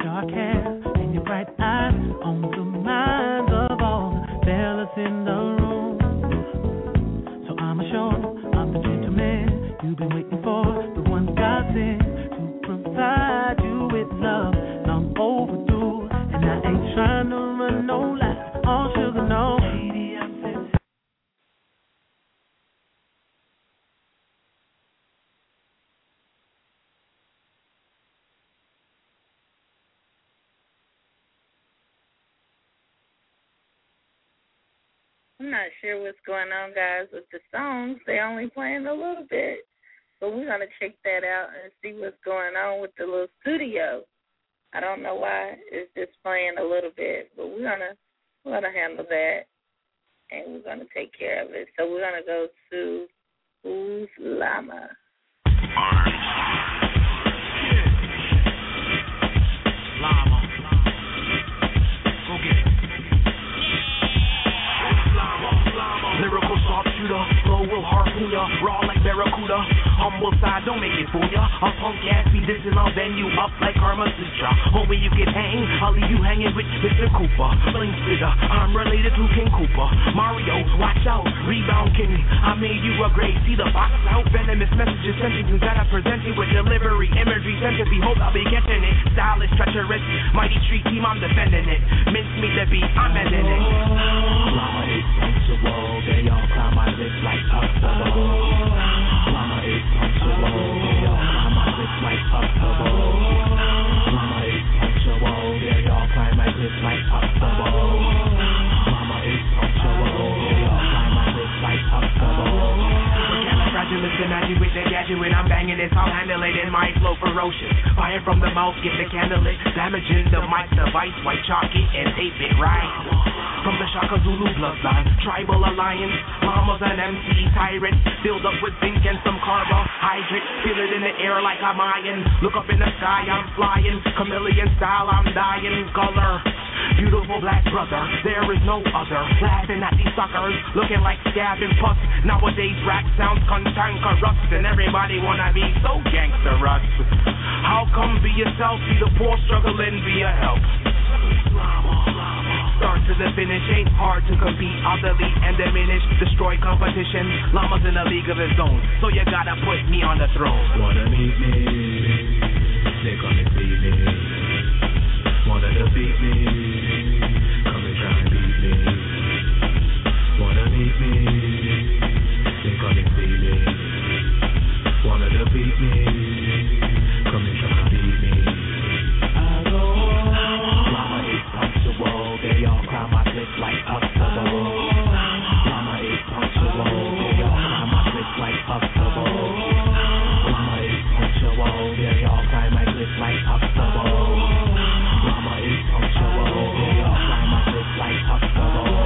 dark hair and your bright eyes on the minds of all the fellas in the room. So I'm assured I'm the gentleman you've been waiting for, the one God sent to provide you with love long overdue. And I ain't trying to run no life on sugar, no. I'm not sure what's going on, guys, with the songs. They're only playing a little bit. But we're going to check that out and see what's going on with the little studio. I don't know why it's just playing a little bit, but we're going to we're gonna handle that, and we're going to take care of it. So we're going to go to Who's Llama? Llama. Go get it. Lyrical sharpshooter, flow will harpoon ya, raw like barracuda. Humble side, don't make it fool ya. A punk ass be dissing, I'll bend you up like Karma Sutra. Homie, you get hang, I'll leave you hanging with Mister Cooper. Bling spitter, I'm related to King Cooper. Mario, watch out, rebound king. I made you a grade, see the box out. Venomous messages, sentences that I present you with delivery, imagery, sympathy. Hope I'll be getting it. Style is treacherous, mighty street team, I'm defending it. Mince me the beat, I'm ending it. Llama is punctual, they all climb my lips like Huxtable. Llama is punctual, they all climb my lips like Huxtable. Llama is punctual, they all climb my lips like Huxtable. Llama is punctual, they all climb my lips like Huxtable. Congratulations, imagine with the gadget when I'm banging this, I'll handle it in my flow ferocious. Fire from the mouth, get the candle lit, damaging the mic device, white chalky and tape it right. From the Shaka Zulu bloodline, tribal alliance, Llama's an M C tyrant, filled up with zinc and some carbohydrate, feel it in the air like I'm iron. Look up in the sky, I'm flying, chameleon style, I'm dying color. Beautiful black brother, there is no other. Laughing at these suckers, looking like scabbing pucks. Nowadays rap sounds cantankerous, and everybody wanna be so gangsterous. How come be yourself, see the poor struggling, be a help? Start to the finish, ain't hard to compete. I'll delete and diminish, destroy competition. Llama's in a league of his own, so you gotta put me on the throne. Wanna meet me? They come and see me. Wanna defeat me? Come and try and beat me. Wanna meet me? They come and see me. Wanna defeat me? Come and try and beat me. I go. Llama is punctual, they all climb my cliff like Huxtable. Llama is punctual, they all climb my cliff like Huxtable. Llama is punctual, they all climb my cliff like Huxtable. Llama is punctual, they all climb my cliff like Huxtable.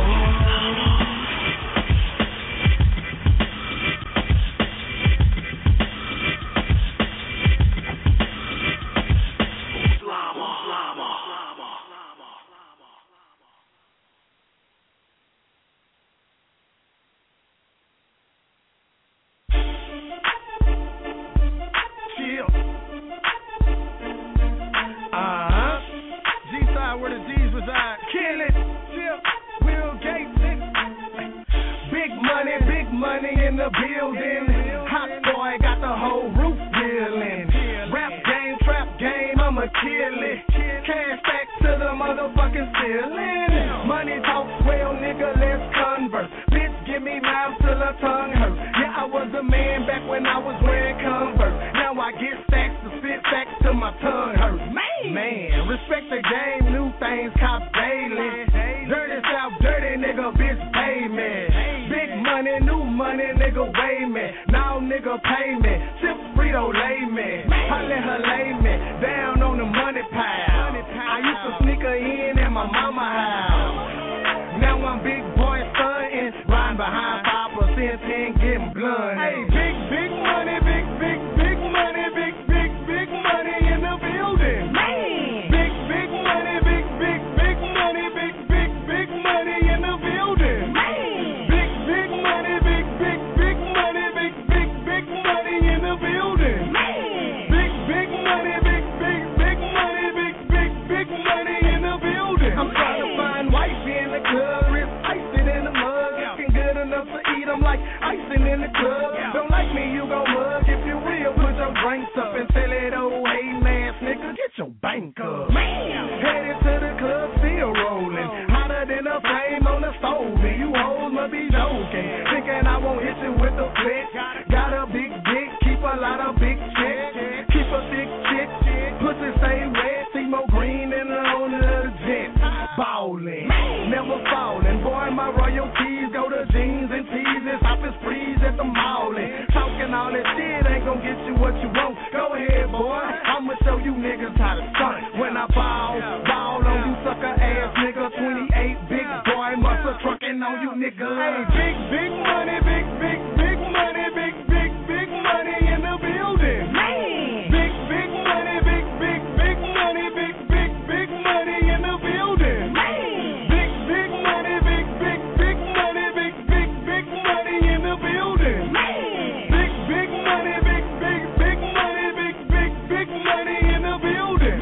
get your bank up. Man. Headed to the club, still rolling. Hotter than a flame on the stove. And you hoes must be joking. Thinking I won't hit you with the flick. Got a big dick, keep a lot of big chicks. Keep a thick chick, pussy stay red. See more green than the owner of the jet. Ballin', never fallin'. Boy, my royalties go to jeans and tees. It's hop and sprees at the mallin'. Talking all that shit ain't gon' get you what you want. Go ahead, boy. I'ma show you niggas how to stunt. When I ball, ball on you sucker ass nigga. twenty-eight big boy muscle truckin' on you nigga. Hey, big, big money, big, big, big money, big, big, big money in the building. Man. Big, big money, big, big, big money, big, big, big money in the building. Man. Big, big money, big, big, big money, big, big, big money in the building. Man. Big, big money, big, big, big money, big, big, big money in the building.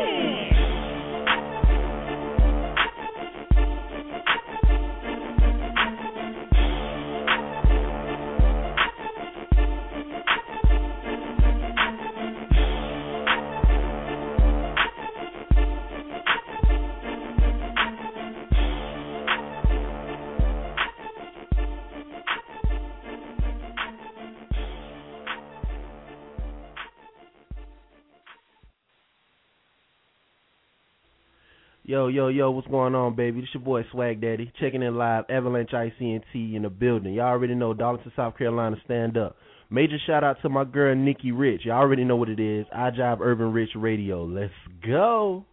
Yo, yo, yo, what's going on, baby? This your boy Swag Daddy, checking in live, Avalanche I C N T in the building. Y'all already know, Darlington, South Carolina, stand up. Major shout out to my girl, Nikki Rich. Y'all already know what it is, I Jive Urban Rich Radio. Let's go.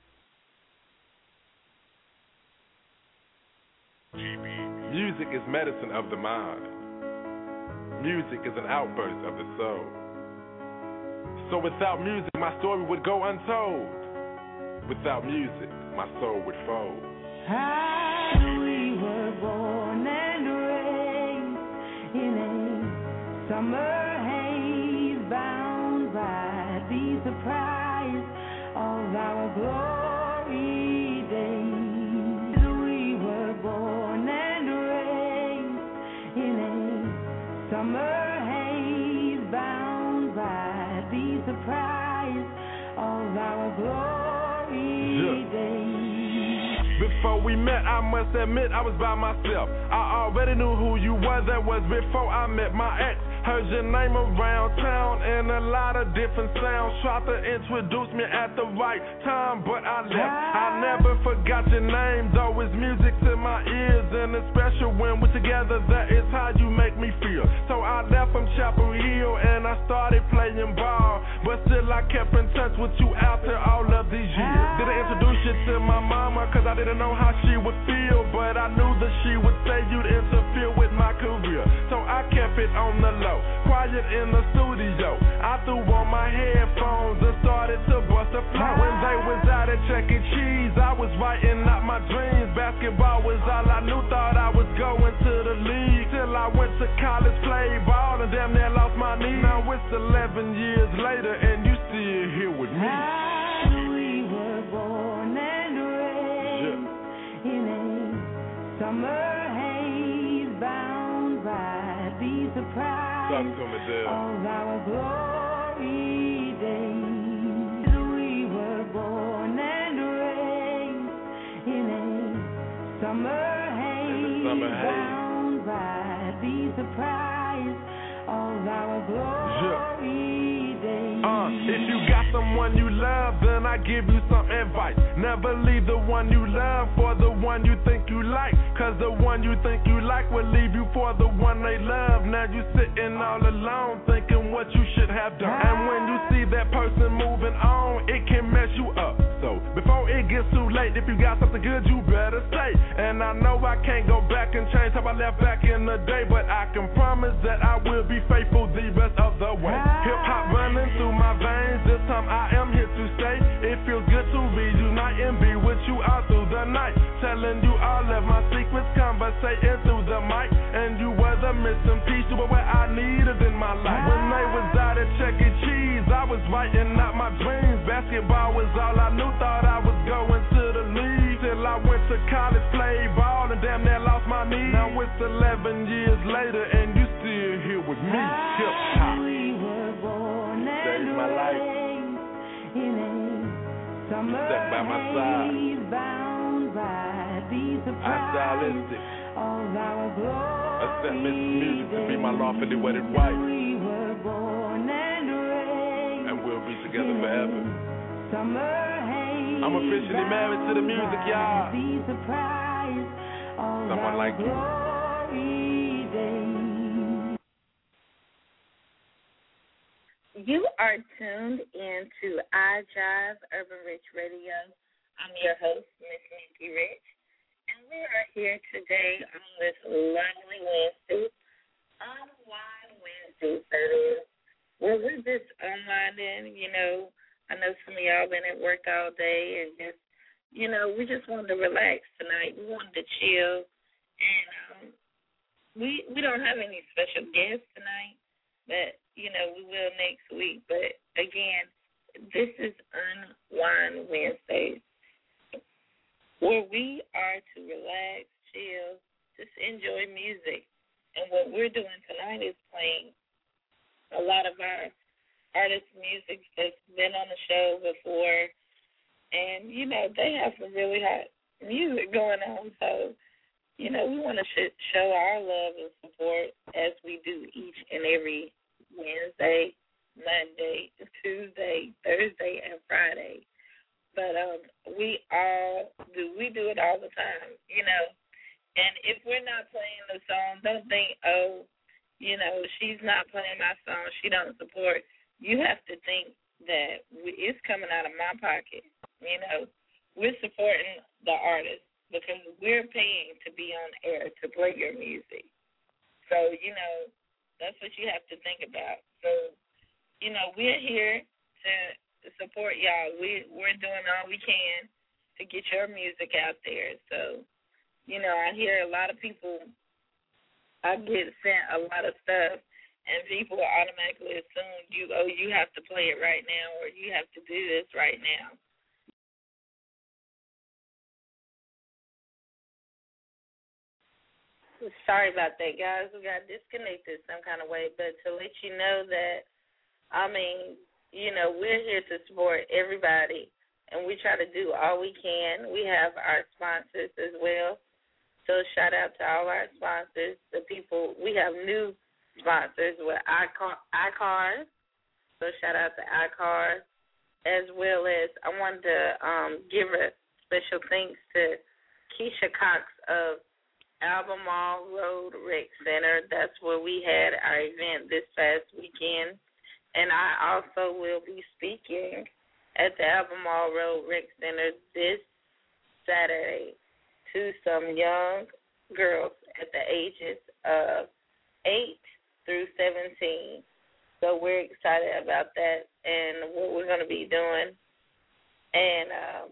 Music is medicine of the mind. Music is an outburst of the soul. So without music, my story would go untold. Without music, my soul would fold. How we were born and raised in a summer haze, bound by the surprise of our glory days. We were born and raised in a summer haze, bound by the surprise of our glory. Before we met, I must admit I was by myself. I already knew who you were, that was before I met my ex. Heard your name around town and a lot of different sounds. Tried to introduce me at the right time, but I left. I never forgot your name, though it's music to my ears. And it's special when we're together, that is how you make me feel. So I left from Chapel Hill and I started playing ball. But still I kept in touch with you after all of these years. Didn't introduce you to my mama, cause I didn't know how she would feel. But I knew that she would say you'd interfere with my career. So I kept it on the low. Quiet in the studio, I threw on my headphones and started to bust a flow. When they was out at Chuck E. Cheese, I was writing out my dreams. Basketball was all I knew, thought I was going to the league. Till I went to college, played ball, and damn near lost my knee. Now it's eleven years later, and you still here with me. How we were born and raised yeah. in a summer haze, bound by the surprise of our glory days. We were born and raised in a summer haze, summer bound by the surprise of our glory yeah. days. Uh, if you got someone you love, then I give you some advice. Never leave the one you love for the one you think you like. Cause the one you think you like will leave you for the one they love. Now you sitting all alone thinking what you should have done. And when you see that person moving on, it can mess you up. So before it gets too late, if you got something good, you better stay. And I know I can't go back and change how I left back in the day, but I can promise that I will be faithful the rest of the way. Hip hop running through my veins, this time I am here to stay. It feels good to reunite and be with you all through the night. Telling you all of my secrets, conversating through the mic. And you were the missing piece, you were what I needed in my life. When they was out at Chuck E. Cheese, I was writing out my dreams. Basketball was all I knew, thought I was going to the league. Till I went to college, played ball, and damn near lost my knee. Now it's eleven years later, and you still here with me. Hip hop. We were born and Saved my life. in a Step by my side. I stylistic. Accept Missus Music to be my lawfully wedded wife. And we'll be together forever. I'm officially married to the music, y'all. Someone like you. You are tuned into I Jive Urban Rich Radio. I'm your host, Miss Nikki Rich, and we are here today on this lovely Wednesday, Unwind Wednesday, that is. Well, we're just unwinding, you know. I know some of y'all been at work all day and just, you know, we just wanted to relax tonight. We wanted to chill, and um, we we don't have any special guests tonight, but you know, we will next week. But, again, this is Unwind Wednesdays, where we are to relax, chill, just enjoy music. And what we're doing tonight is playing a lot of our artists' music that's been on the show before. And, you know, they have some really hot music going on. So, you know, we want to sh- show our love and support as we do each and every Wednesday, Monday, Tuesday, Thursday, and Friday. But um, we all do, we do it all the time, you know. And if we're not playing the song, don't think, oh, you know, she's not playing my song, she don't support. You have to think that we, it's coming out of my pocket, you know. We're supporting the artist because we're paying to be on air to play your music. So, you know, that's what you have to think about. So, you know, we're here to support y'all. We, we're doing all we can to get your music out there. So, you know, I hear a lot of people, I get sent a lot of stuff, and people automatically assume, you, oh, you have to play it right now or you have to do this right now. Sorry about that, guys. We got disconnected some kind of way. But to let you know that, I mean, you know, we're here to support everybody, and we try to do all we can. We have our sponsors as well. So shout out to all our sponsors, the people. We have new sponsors with iCars. So shout out to iCars, as well as I wanted to um, give a special thanks to Keisha Cox of Albemarle Road Rec Center. That's where we had our event this past weekend. And I also will be speaking at the Albemarle Road Rec Center this Saturday to some young girls at the ages of eight through seventeen. So we're excited about that and what we're going to be doing. And um,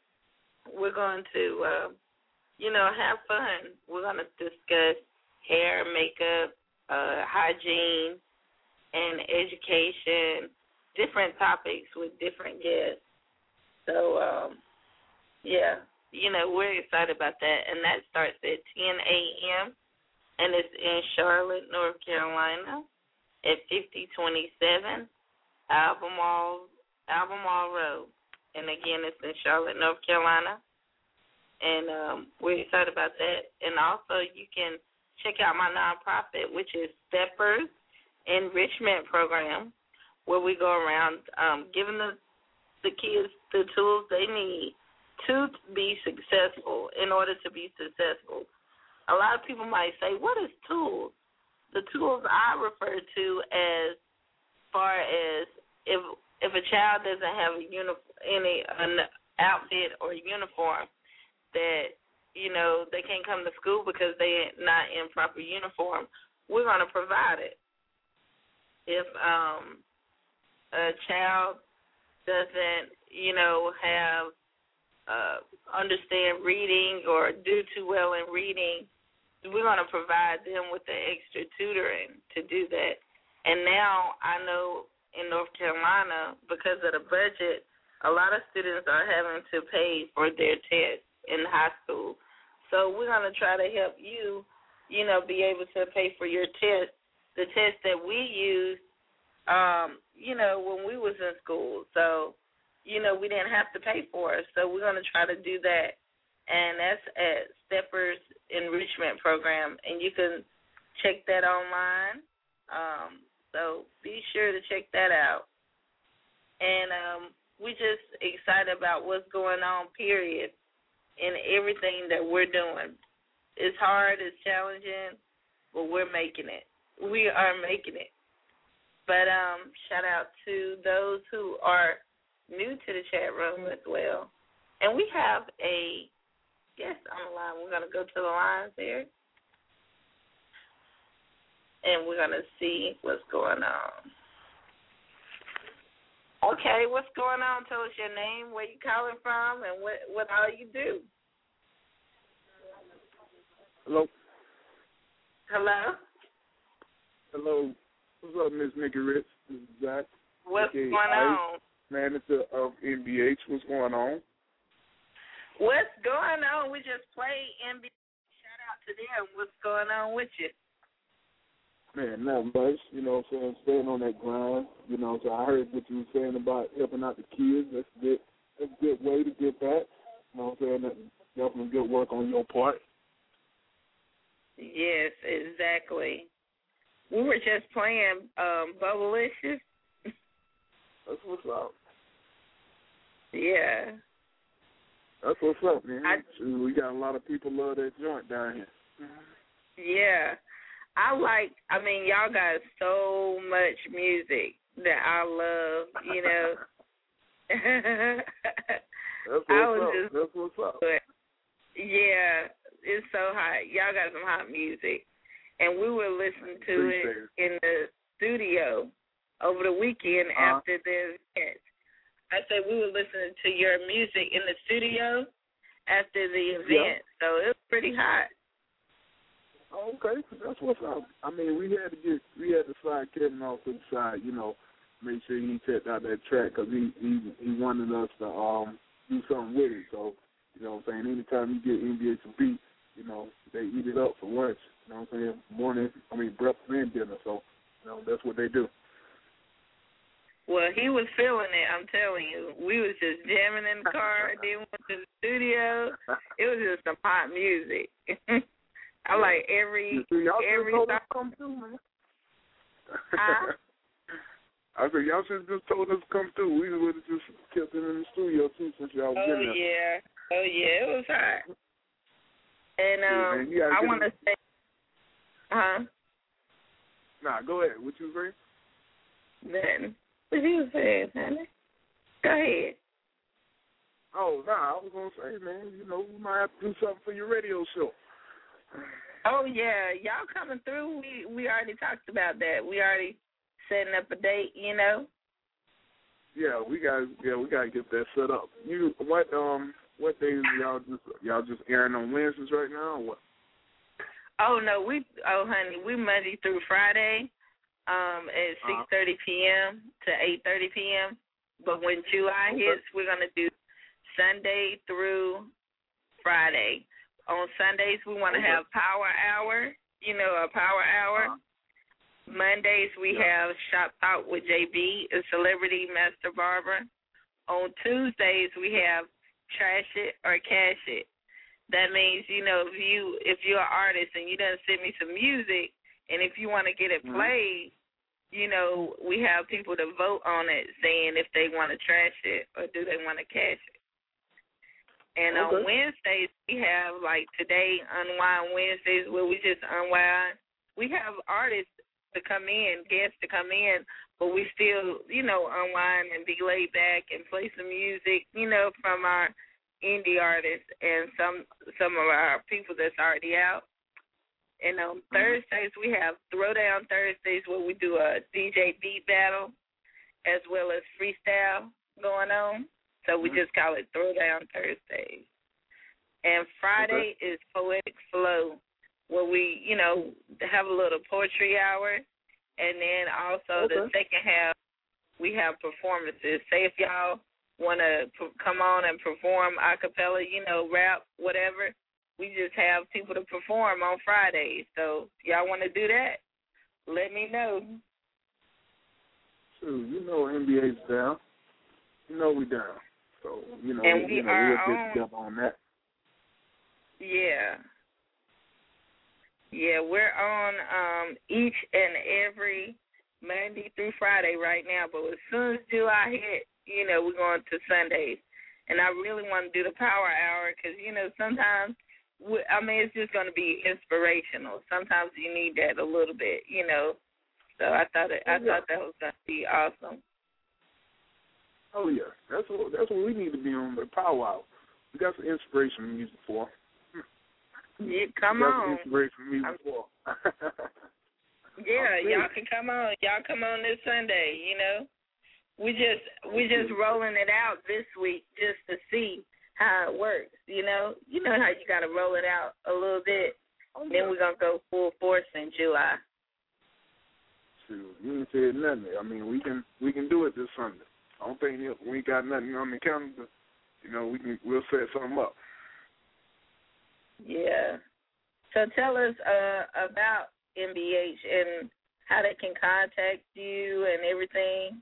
we're going to... Uh, you know, have fun. We're going to discuss hair, makeup, uh, hygiene, and education, different topics with different guests. So, um, yeah, you know, we're excited about that. And that starts at ten a.m., and it's in Charlotte, North Carolina, at fifty twenty-seven Albemarle, Albemarle Road. And, again, it's in Charlotte, North Carolina. And um, we're excited about that. And also you can check out my nonprofit, which is Steppers Enrichment Program, where we go around um, giving the, the kids the tools they need to be successful, in order to be successful. A lot of people might say, what is tools? The tools I refer to as far as if if a child doesn't have a uni- any an outfit or uniform, that, you know, they can't come to school because they're not in proper uniform, we're going to provide it. If um, a child doesn't, you know, have, uh, understand reading or do too well in reading, we're going to provide them with the extra tutoring to do that. And now I know in North Carolina, because of the budget, a lot of students are having to pay for their tests in high school. So we're going to try to help you, you know, be able to pay for your test, the test that we used, um, you know, when we was in school. So, you know, we didn't have to pay for it. So we're going to try to do that. And that's at Steppers Enrichment Program. And you can check that online. Um, so be sure to check that out. And um, we're just excited about what's going on, period, in everything that we're doing. It's hard, it's challenging, but we're making it. We are making it. But um, shout out to those who are new to the chat room as well. And we have a guest on the line. We're going to go to the lines there. And we're going to see what's going on. Okay, what's going on? Tell us your name, where you calling from, and what, what all you do. Hello. Hello? Hello. What's up, Miss Nikki Rich? This is Zach. What's okay, going on? Manager of N B H. What's going on? What's going on? We just played N B A. Shout out to them. What's going on with you? Man, not much. You know what I'm saying? Staying on that grind. You know, so I heard what you were saying about helping out the kids. That's a good, that's a good way to get back. You know what I'm saying? That's definitely good work on your part. Yes, exactly. We were just playing um, Bubblicious. That's what's up. Yeah. That's what's up, man. I, we got a lot of people love that joint down here. Yeah. I like, I mean, y'all got so much music that I love, you know. That's what's I was up. just, That's what's up. Yeah, it's so hot. Y'all got some hot music. And we were listening to it, it in the studio over the weekend uh-huh. after the event. I said we were listening to your music in the studio after the event. Yeah. So it was pretty hot. Okay, that's what's up. I mean, we had to get, we had to slide Kevin off to the side, you know, make sure he checked out that track because he, he he wanted us to um do something with it. So, you know what I'm saying, anytime you get N B A some beats, you know, they eat it up for lunch, you know what I'm saying, morning, I mean, breakfast and dinner. So, you know, that's what they do. Well, he was feeling it, I'm telling you. We was just jamming in the car, then went to the studio. It was just some hot music. I like every see, y'all every told song. us to come through, man. Huh? I said y'all should have just told us to come through. We would have just kept it in the studio too since y'all was oh, in there. yeah. Oh yeah, it was hot. And um yeah, man, I wanna say huh? Nah, go ahead. What you saying? Then what you saying, honey? Go ahead. Oh, nah, I was gonna say, man, you know, we might have to do something for your radio show. Oh yeah, y'all coming through. We we already talked about that. We already setting up a date, you know. Yeah, we got yeah we got to get that set up. You what um what days y'all just y'all just airing on Wednesdays right now or what? Oh no, we oh honey, we Monday through Friday, um at six thirty p.m. to eight thirty p.m. But when July okay. hits, we're gonna do Sunday through Friday. On Sundays, we want to okay. have Power Hour, you know, a Power Hour. Uh-huh. Mondays, we yeah. have Shop Talk with J B, a celebrity master barber. On Tuesdays, we have Trash It or Cash It. That means, you know, if, you, if you're an artist and you done send me some music, and if you want to get it played, mm-hmm. you know, we have people to vote on it saying if they want to trash it or do they want to cash it. And okay. on Wednesdays, we have, like, today, Unwind Wednesdays, where we just unwind. We have artists to come in, guests to come in, but we still, you know, unwind and be laid back and play some music, you know, from our indie artists and some some of our people that's already out. And on mm-hmm. Thursdays, we have Throwdown Thursdays, where we do a D J beat battle as well as freestyle going on. So we just call it Throwdown Thursdays. And Friday okay. is Poetic Flow, where we, you know, have a little poetry hour. And then also okay. the second half, we have performances. Say if y'all want to p- come on and perform a cappella, you know, rap, whatever, we just have people to perform on Fridays. So if y'all want to do that, let me know. Shoot, you know N B A's down. you know we down. So, you know, and we you know, are we'll get on, together on that. Yeah. Yeah, we're on um, each and every Monday through Friday right now, but as soon as July hit, you know, we're going to Sundays. And I really want to do the power hour because, you know, sometimes, we, I mean, it's just going to be inspirational. Sometimes you need that a little bit, you know. So I thought it, I yeah. thought that was going to be awesome. Oh, yeah. That's what, that's what we need to be on, the power hour. We got some inspirational music for. Yeah, come we got on. some inspirational music I'm, for. yeah, y'all can come on. Y'all come on this Sunday, you know. We just we just rolling it out this week just to see how it works, you know. You know how you got to roll it out a little bit. Oh, yeah. Then we're going to go full force in July. Shoot, you ain't said nothing. I mean, we can we can do it this Sunday. I don't think we ain't got nothing on the calendar. You know, we can we'll set something up. Yeah. So tell us uh, about M B H and how they can contact you and everything.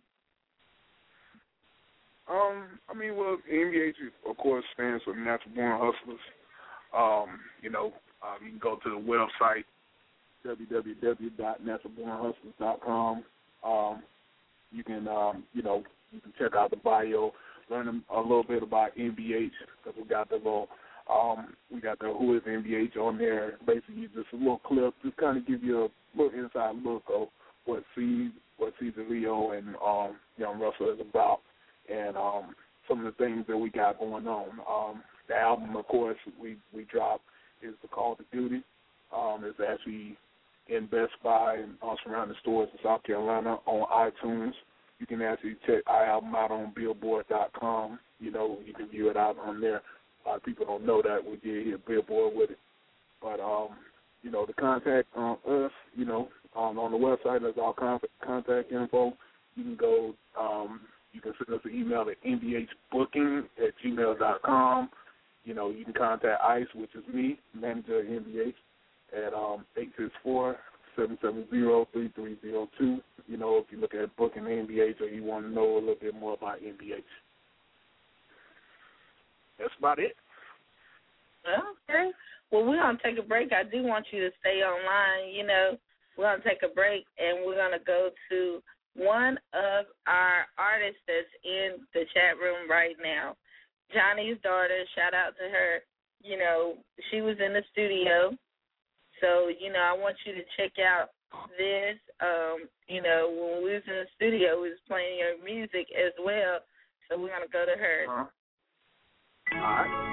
Um, I mean, well, M B H, of course, stands for Natural Born Hustlers. Um, you know, um, you can go to the website, w w w dot natural born hustlers dot com. Um, you can, um, you know, you can check out the bio, learn a little bit about M B H, because we got the little, um, we got the Who is M B H on there. Basically, just a little clip, just kind of give you a little inside look of what Seed, what Caesar Leo and um, Young Russell is about. And um, some of the things that we got going on. Um, the album, of course, we, we dropped is the Call to Duty. Um, it's actually in Best Buy and all surrounding stores in South Carolina on iTunes. You can actually check our album out on billboard dot com. You know, you can view it out on there. A lot of people don't know that we did hit Billboard with it. But, um, you know, to contact um, us, you know, um, on the website, there's our contact info. You can go... Um, You can send us an email at m b h booking at gmail dot com. You know, you can contact ICE, which is me, manager at M B H, at um, eight six four, seven seven zero, three three zero two. You know, if you look at booking M B H or you want to know a little bit more about M B H. That's about it. Okay. Well, we're going to take a break. I do want you to stay online. You know, we're going to take a break, and we're going to go to one of our artists that's in the chat room right now, Johnny's daughter. Shout out to her. You know, she was in the studio. So, you know, I want you to check out this. Um, you know, when we was in the studio, we was playing your music as well. So we're going to go to her. Uh-huh. All right.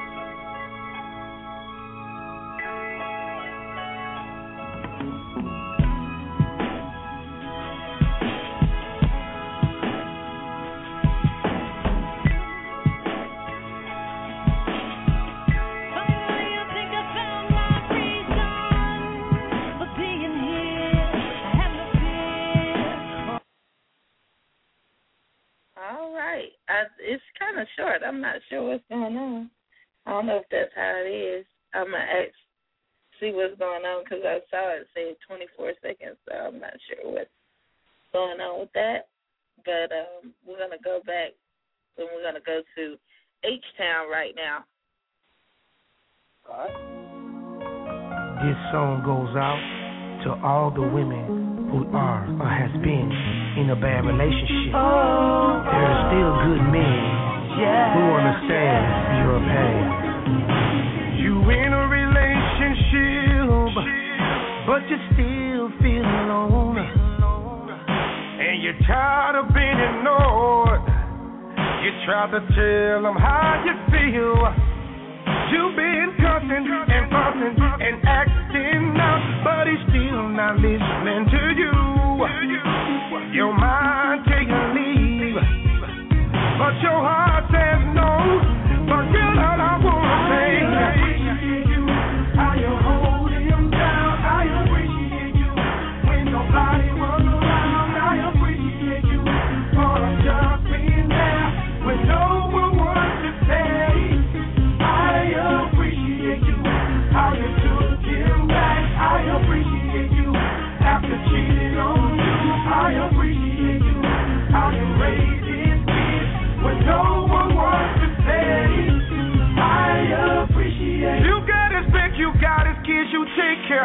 All right. I, it's kind of short. I'm not sure what's going on. I don't know if that's how it is. I'm going to ask, see what's going on because I saw it say twenty-four seconds, so I'm not sure what's going on with that. But um, we're going to go back and we're going to go to H-Town right now. All right. This song goes out to all the women who are or has been in a bad relationship. Oh, there are still good men yeah, who understand yeah. your pain. You in a relationship, but you still feel alone, and you're tired of being ignored. You try to tell them how you feel. You've been cussing and fussing and acting out, but he's still not listening to you. Your mind taking leave, but your heart says no. But girl, all I wanna say, I appreciate you, how you hold him down. I appreciate you when nobody was around. I appreciate you for just being there when no one wants to say. I appreciate you, how you took him back. I appreciate you after cheating on you. I appreciate you, how you raised his kids with no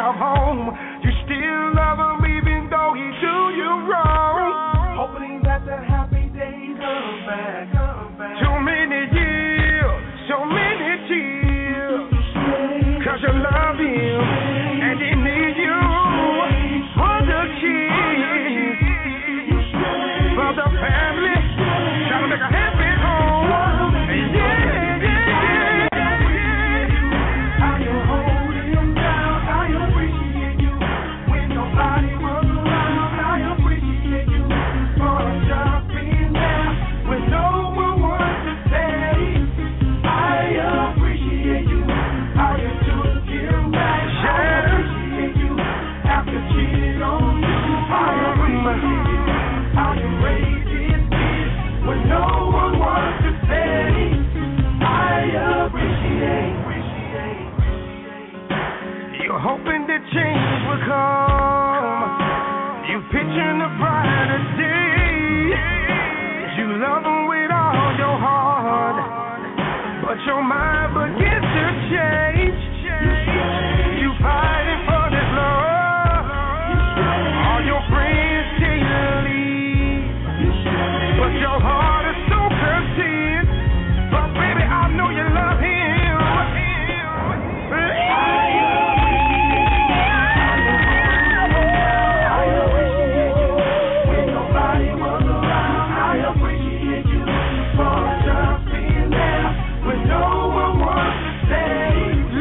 yourself home. You still love him even though he do you wrong. Hoping that the happy days come back. Too many years, so many tears. Cause you love him and he need you for the kids, for the family, trying to make a happy home. Yeah, yeah, yeah. I am holding him down. I appreciate you when nobody was around. I appreciate you for just being there when no one wants to stay. I appreciate you how you took him back. I appreciate you after cheating on you. I appreciate you how you raised his kids when no one wants to stay. I appreciate, appreciate. You're hoping that change will come. You picturing the brighter day. You love him with all your heart, but your mind begins to change. You fighting for this love. All your friends tell you to leave, but your heart is so content. But baby, I know you love him. When nobody was around, I appreciate you for just being there when no one wants to stay.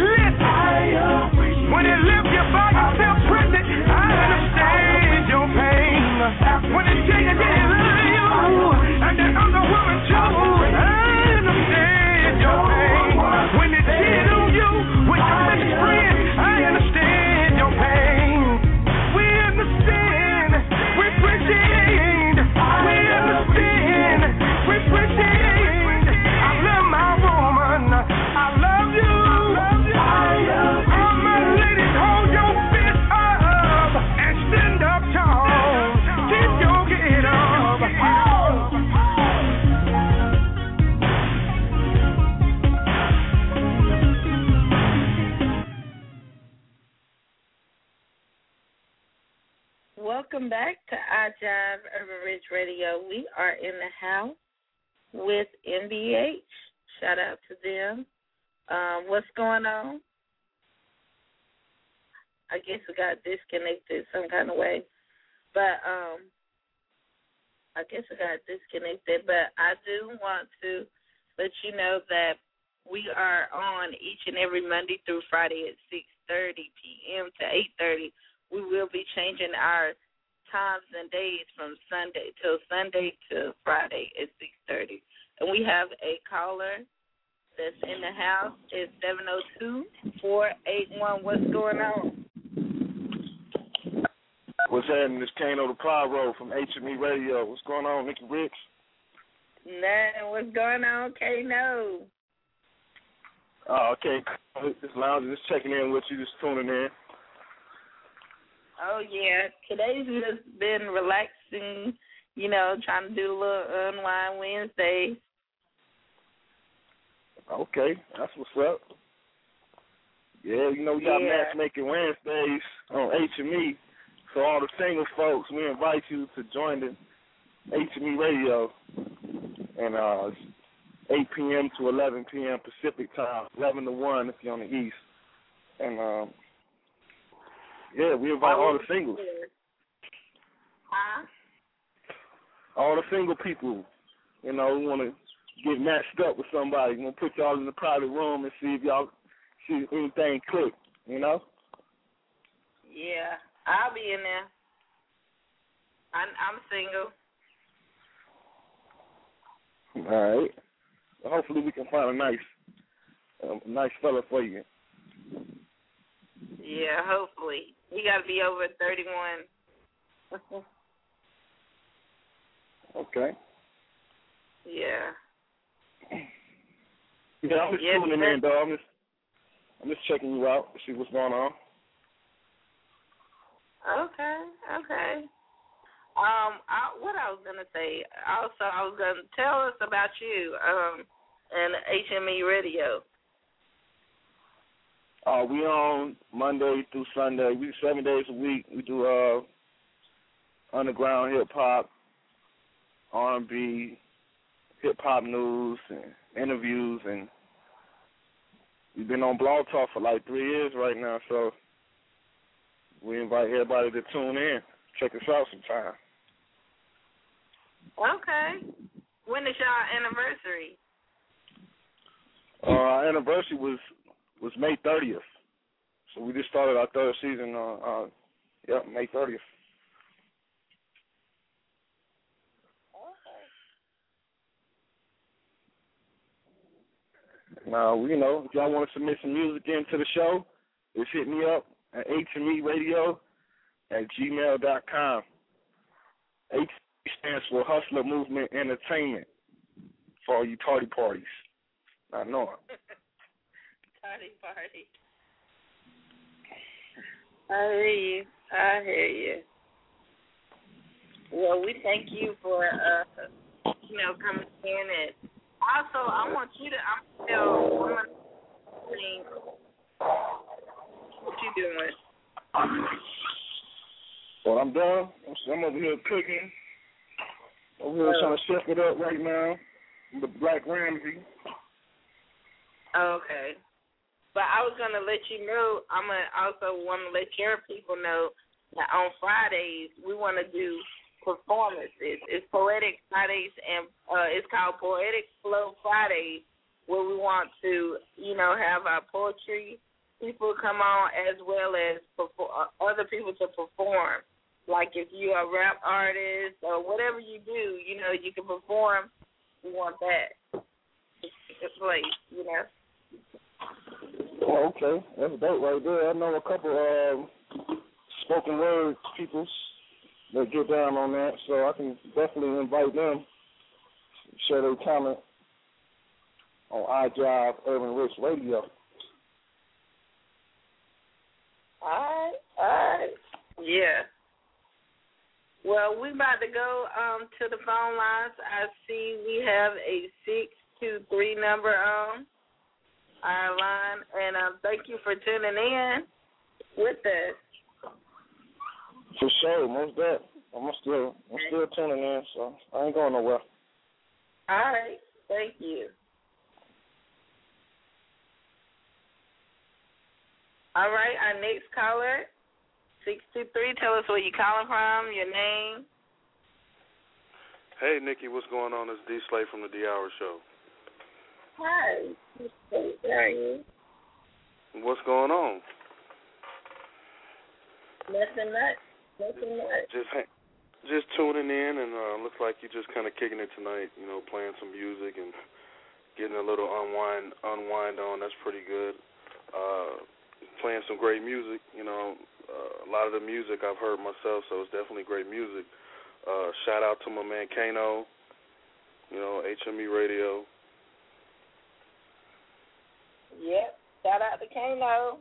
When it left you by yourself pregnant, I understand your pain. When it tell you that he love you and that other woman too, I understand your pain. When it cheat on you with your best friend, I understand your pain. We understand, we appreciate, we understand, we appreciate. I love my woman, I love you. All my ladies, hold your fist up and stand up tall. Keep your head up. Welcome back to I Jive Urban Rich Radio. We are in the house with N B H. Shout out to them. Um, what's going on? I guess we got disconnected some kind of way. But um, I guess we got disconnected. But I do want to let you know that we are on each and every Monday through Friday at six thirty p.m. to eight thirty. We will be changing our times and days from Sunday till Sunday to Friday at six thirty. And we have a caller that's in the house. It's seven oh two, four eight one. What's going on? What's happening? It's Kano the Pyro from H M E Radio. What's going on, Nicky Rich? Nothing. What's going on, Kano? Oh, okay. Just lounging, just checking in with you, just tuning in. Oh, yeah. Today's just been relaxing, you know, trying to do a little Unwind Wednesday. Okay, that's what's up. Yeah, you know, we got Yeah. Matchmaking Wednesdays on H M E. So all the single folks, we invite you to join the H M E Radio. And uh, it's eight p.m. to eleven p.m. Pacific time, eleven to one if you're on the East. And, um, yeah, we invite all the singles. Huh? All the single people, you know, we want to get matched up with somebody. We're going to put y'all in the private room and see if y'all see if anything click, you know? Yeah, I'll be in there. I'm, I'm single. All right. Well, hopefully we can find a nice, uh, nice fella for you. Yeah, hopefully. You got to be over thirty-one. Okay. Yeah. Yeah, I'm just Yes, tuning sir. in, dog. I'm just, I'm just checking you out, see what's going on. Okay, okay. Um, I, what I was gonna say. Also, I was gonna tell us about you. Um, and H M E Radio. Uh, we on Monday through Sunday. We seven days a week. We do uh, underground hip hop, R and B, hip hop news, and interviews, and we've been on Blog Talk for like three years right now. So we invite everybody to tune in, check us out sometime. Okay. When is y'all anniversary? Uh, our anniversary was was May thirtieth. So we just started our third season on, uh, yeah, May thirtieth. Okay. Now, you know, if y'all want to submit some music into the show, just hit me up at H M E radio at gmail dot com. H stands for Hustler Movement Entertainment for all you tardy parties. I know it. Tardy party. I hear you. I hear you. Well, we thank you for, uh, you know, coming in. And also, I want you to, I'm still, I'm going to what you doing? Well, I'm done. I'm, I'm over here cooking. Over here oh. trying to chef it up right now. The Black Ramsey. Okay. But I was going to let you know, I'm gonna also want to let your people know that on Fridays we want to do performances. It's Poetic Fridays, and uh, it's called Poetic Flow Fridays, where we want to, you know, have our poetry people come on as well as perform, uh, other people to perform. Like if you're a rap artist or whatever you do, you know, you can perform. We want that to play, you know. Oh, okay. That's dope right there. I know a couple um, spoken word people that get down on that, so I can definitely invite them to share their talent on iJive Urban Rich Radio. All right, all right. Yeah. Well, we about to go um, to the phone lines. I see we have a six two three number on our line, and um, thank you for tuning in with us. For sure, most that. I'm still, I'm still tuning in, so I ain't going nowhere. All right, thank you. All right, our next caller, six two three. Tell us where you're calling from, your name. Hey, Nikki, what's going on? It's D. Slay from the D Hour Show. Hi. How are you? What's going on? Nothing much. Nothing much. Just just tuning in, and uh, looks like you're just kind of kicking it tonight. You know, playing some music and getting a little unwind unwind on. That's pretty good. Uh, playing some great music. You know, uh, a lot of the music I've heard myself, so it's definitely great music. Uh, shout out to my man Kano. You know, H M E Radio. Yep. Shout out to Kano.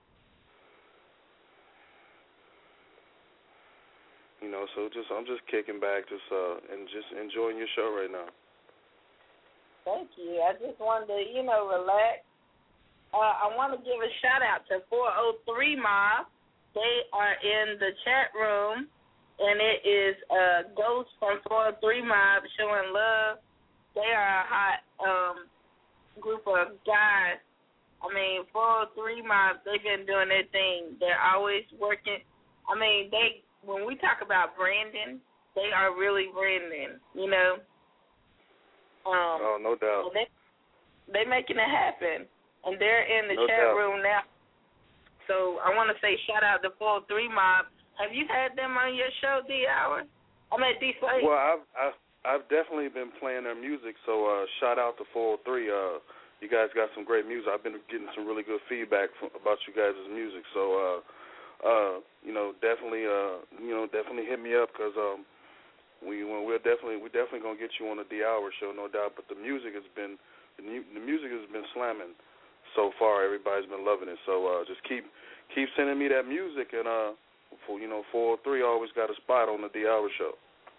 You know, so just I'm just kicking back, just uh, and just enjoying your show right now. Thank you. I just wanted to, you know, relax. Uh, I want to give a shout out to four oh three Mob. They are in the chat room, and it is uh, Ghost from four oh three Mob showing love. They are a hot um, group of guys. I mean, four oh three Mob, they've been doing their thing. They're always working. I mean, they when we talk about branding, they are really branding, you know. Um, oh, no doubt. They, they're making it happen, and they're in the no chat doubt. room now. So I want to say shout out to four oh three Mob. Have you had them on your show, D Hour? I mean, D Slate. Well, I've, I've I've definitely been playing their music. So uh, shout out to four oh three. Uh, you guys got some great music. I've been getting some really good feedback from, about you guys' music. So uh, uh, you know, definitely uh, you know, definitely hit me up because um, we well, we're definitely we're definitely gonna get you on the D Hour show, no doubt. But the music has been the, new, the music has been slamming so far. Everybody's been loving it. So uh, just keep keep sending me that music, and uh, for you know, four oh three always got a spot on the D Hour show.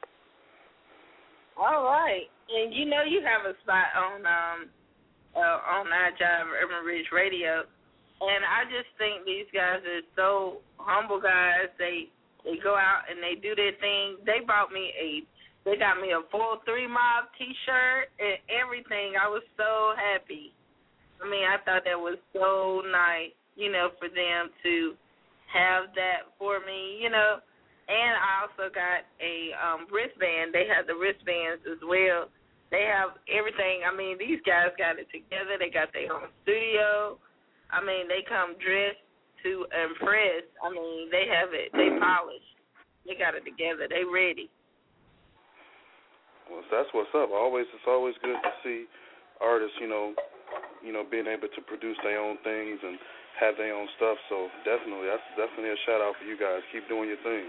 All right, and you know you have a spot on um uh, on iJive Urban Ridge Radio. And I just think these guys are so humble guys. They they go out and they do their thing. They bought me a, they got me a full three mob T-shirt and everything. I was so happy. I mean, I thought that was so nice, you know, for them to have that for me, you know. And I also got a um, wristband. They have the wristbands as well. They have everything. I mean, these guys got it together. They got their own studio. I mean, they come dressed to impress. I mean, they have it. They polished. They got it together. They ready. Well, that's what's up. Always, it's always good to see artists, you know, you know, being able to produce their own things and have their own stuff. So definitely, that's definitely a shout out for you guys. Keep doing your thing.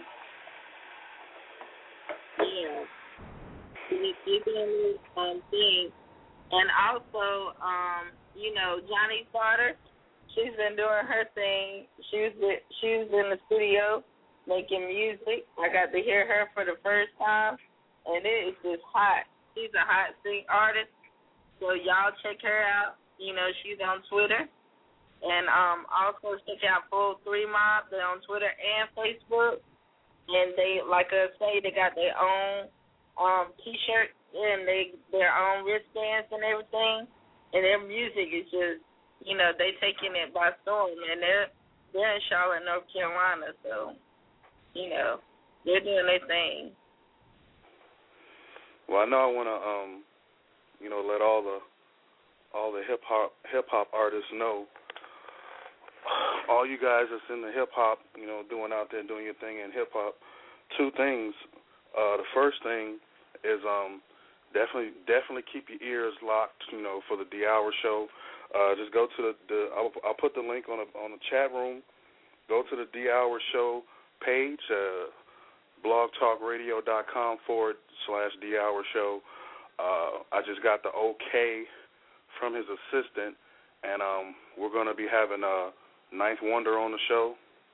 Yeah. Keep doing your um, thing. And also, um, you know, Johnny's daughter, she's been doing her thing. She was with, she was in the studio making music. I got to hear her for the first time, and it is just hot. She's a hot sing artist, so y'all check her out. You know, she's on Twitter. And um, also check out Full Three Mob. They're on Twitter and Facebook. And they, like I say, they got their own um, T-shirts and they their own wristbands and everything. And their music is just, you know, they taking it by storm. And they're they're in Charlotte, North Carolina, so you know they're doing their thing. Well, I know I want to, um, you know, let all the all the hip hop hip hop artists know. All you guys that's in the hip hop, you know, doing out there doing your thing in hip hop. Two things. Uh, the first thing is um, definitely definitely keep your ears locked, you know, for the D Hour show. Uh, just go to the, the I'll, I'll put the link on the on the chat room. Go to the D Hour show page, uh, blogtalkradio.com forward slash D Hour show. Uh, I just got the okay from his assistant, and um, we're going to be having a Ninth Wonder on the show.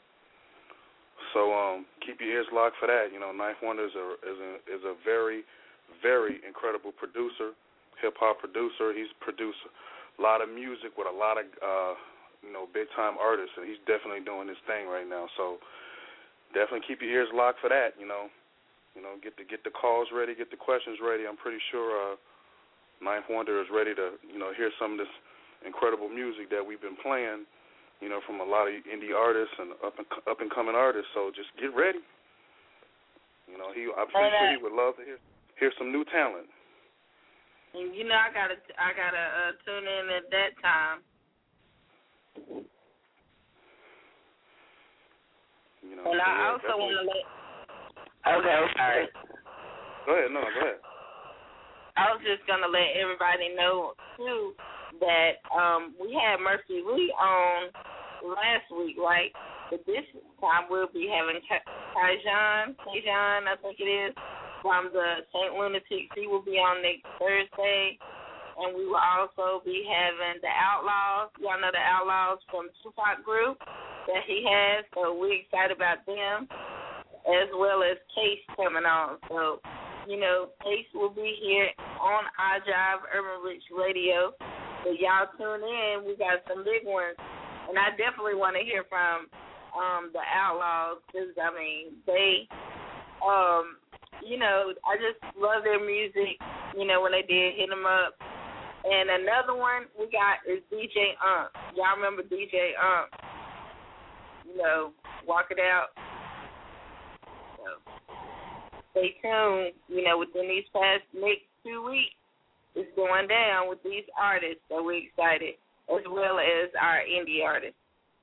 So um, keep your ears locked for that. You know, Ninth Wonder is a is a, is a very, very incredible producer, hip hop producer. He's produced a lot of music with a lot of uh, you know big time artists, and he's definitely doing his thing right now. So definitely keep your ears locked for that. You know, you know, get the get the calls ready, get the questions ready. I'm pretty sure uh, Ninth Wonder is ready to you know hear some of this incredible music that we've been playing. You know, from a lot of indie artists and up and up and coming artists. So just get ready. You know, he I'm pretty sure he would love to hear hear some new talent. You know, I gotta I gotta uh, tune in at that time. You know, and so I yeah, also want to let. Okay, sorry. Go ahead, no, go ahead. I was just gonna let everybody know too that um, we had Mercy Lee on last week, right? But this time we'll be having Kajan, Kajan, I think it is, from the Saint Lunatics. He will be on next Thursday. And we will also be having the Outlaws. Y'all know the Outlaws from Tupac Group that he has. So we're excited about them, as well as Case coming on. So, you know, Case will be here on iJive Urban Rich Radio. So y'all tune in. We got some big ones. And I definitely want to hear from um, the Outlaws because, I mean, they, um, you know, I just love their music, you know, when they did Hit 'Em Up. And another one we got is D J Ump. Y'all remember D J Ump? You know, Walk It Out. So stay tuned. You know, within these past next two weeks, it's going down with these artists, so we're excited, as well as our indie artists.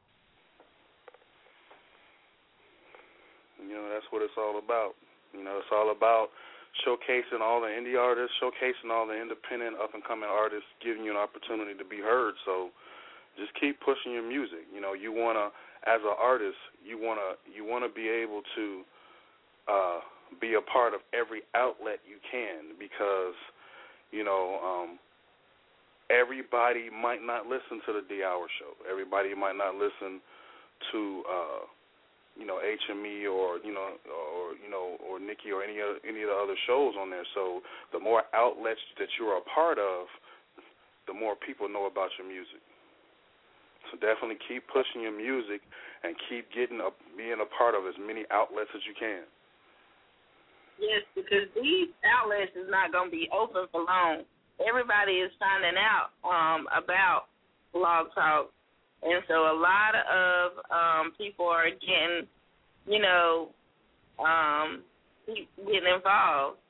You know, that's what it's all about. You know, it's all about showcasing all the indie artists, showcasing all the independent, up-and-coming artists, giving you an opportunity to be heard. So just keep pushing your music. You know, you want to, as an artist, you want to you want to be able to uh, be a part of every outlet you can because, you know, um, everybody might not listen to the D Hour show. Everybody might not listen to, uh, you know, H M E or you know, or you know, or Nikki or any other, any of the other shows on there. So the more outlets that you're a part of, the more people know about your music. So definitely keep pushing your music and keep getting up, being a part of as many outlets as you can. Yes, because these outlets is not going to be open for long. Everybody is finding out um, about Blog Talk, and so a lot of um, people are getting, you know, um, getting involved.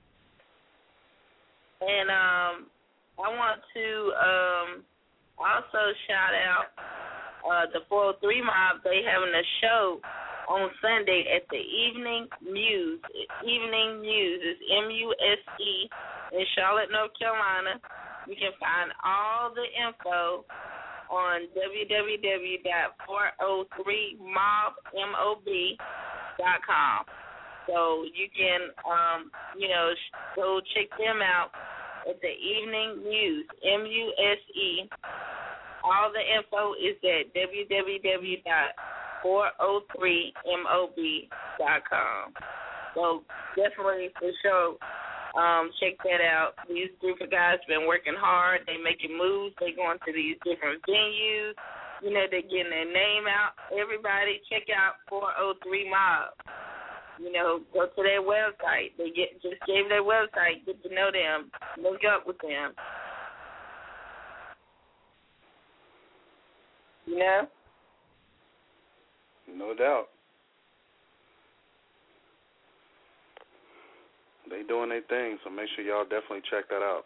And um, I want to um, also shout out uh, the four oh three Mob. They having a show on Sunday at the Evening Muse. Evening Muse is M U S E in Charlotte, North Carolina. You can find all the info on w w w dot four oh three mob dot com. So you can, um, you know, go check them out at the Evening Muse, M U S E. All the info is at w w w dot four oh three mob dot com. So definitely for sure, um, check that out. These group of guys been working hard. They making moves. They going to these different venues. You know, they're getting their name out. Everybody check out four oh three Mob. You know, go to their website. They get just gave their website. Get to know them. Link up with them. You know? No doubt. They doing their thing, so make sure y'all definitely check that out.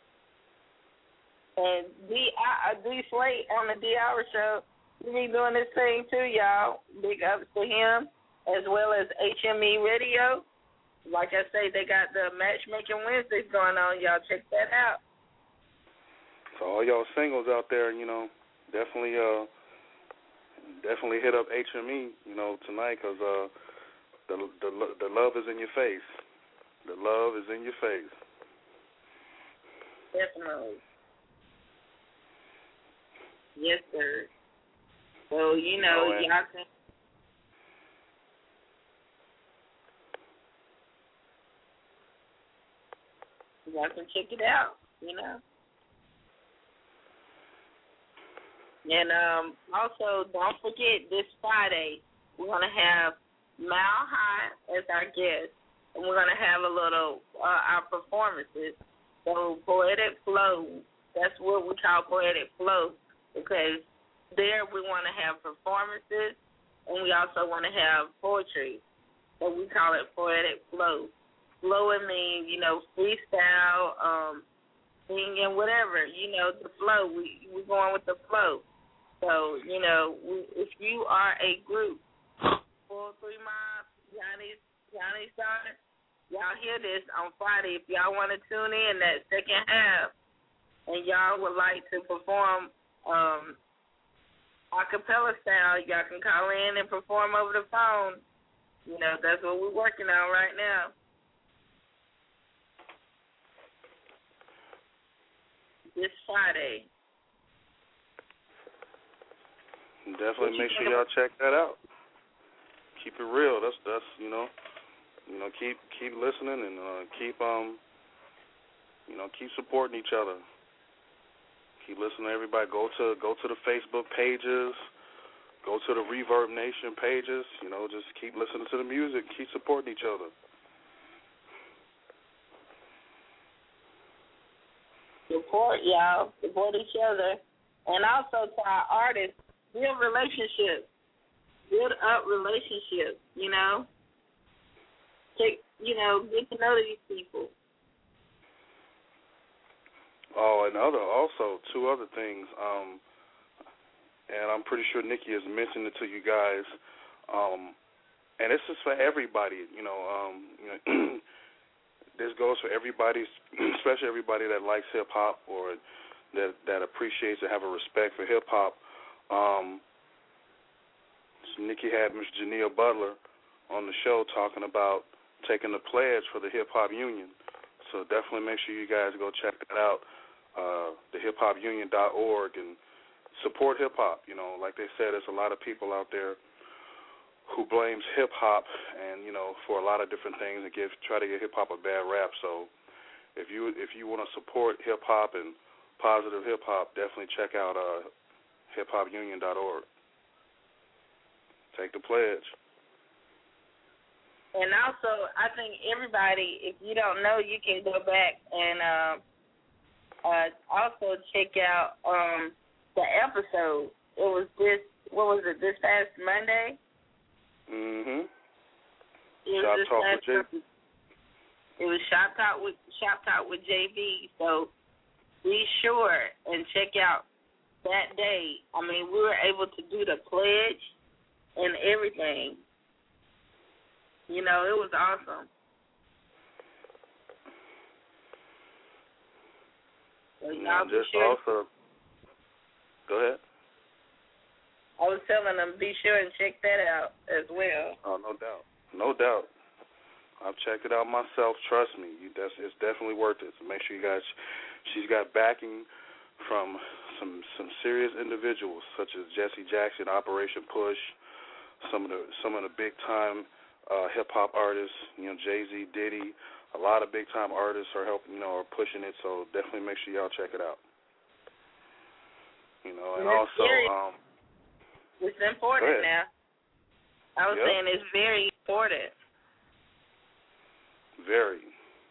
And D, uh, D Slate on the D Hour Show, he be doing this thing too, y'all. Big ups to him, as well as H M E Radio. Like I say, they got the Matchmaking Wednesdays going on. Y'all check that out. So all y'all singles out there, you know, definitely, uh, definitely hit up H M E, you know, tonight, because uh, the the the love is in your face. The love is in your face. Definitely. Yes, sir. So, you know, oh, y'all can y'all can check it out, you know. And um, also, don't forget, this Friday, we're going to have Mile High as our guest, and we're going to have a little, uh, our performances. So, Poetic Flow, that's what we call Poetic Flow, because there we want to have performances, and we also want to have poetry. So we call it Poetic Flow. Flowing means, you know, freestyle, um, singing, whatever, you know, the flow. We, we're going with the flow. So, you know, we, if you are a group, four oh three Mob, Johnny, Johnny Starr, y'all hear this on Friday. If y'all want to tune in that second half and y'all would like to perform um, a cappella style, y'all can call in and perform over the phone. You know, that's what we're working on right now. This Friday. Definitely make sure y'all check that out. Keep it real. That's that's you know, you know keep keep listening and uh, keep um, you know keep supporting each other. Keep listening to everybody. Go to go to the Facebook pages. Go to the Reverb Nation pages. You know, just keep listening to the music. Keep supporting each other. Support y'all. Support each other, and also to our artists. Build relationships. Build up relationships, you know. Take, you know, get to know these people. Oh, and other also two other things. Um, and I'm pretty sure Nikki has mentioned it to you guys. Um, and this is for everybody, you know. Um, you know this goes for everybody, especially everybody that likes hip hop or that that appreciates and have a respect for hip hop. Um, so Nikki had Miss Janelle Butler on the show talking about taking the pledge for the Hip Hop Union. So definitely make sure you guys go check that out, uh, the hip hop union dot org, and support hip hop. You know, like they said, there's a lot of people out there who blames hip hop, and you know, for a lot of different things, and give try to get hip hop a bad rap. So if you if you want to support hip hop and positive hip hop, definitely check out uh. hip hop union dot org. Take the pledge. And also, I think everybody, if you don't know, you can go back and uh, uh, also check out um, the episode. It was this, what was it, this past Monday? Mm-hmm. It was Shop this Talk past with J V. It was Shop Talk with Shop Talk with J V. So be sure and check out that day. I mean, we were able to do the pledge and everything. You know, it was awesome. So Now, y'all be just sure. also, go ahead. I was telling them, be sure and check that out as well. Oh, no doubt. No doubt. I've checked it out myself. Trust me, you, that's, it's definitely worth it. So make sure you guys, she's got backing from some some serious individuals such as Jesse Jackson, Operation Push, some of the some of the big time uh, hip hop artists, you know, Jay-Z, Diddy, a lot of big time artists are helping, you know, are pushing it. So definitely make sure y'all check it out. You know, and it's also, very, um, it's important now. I was Yep. saying it's very important. Very.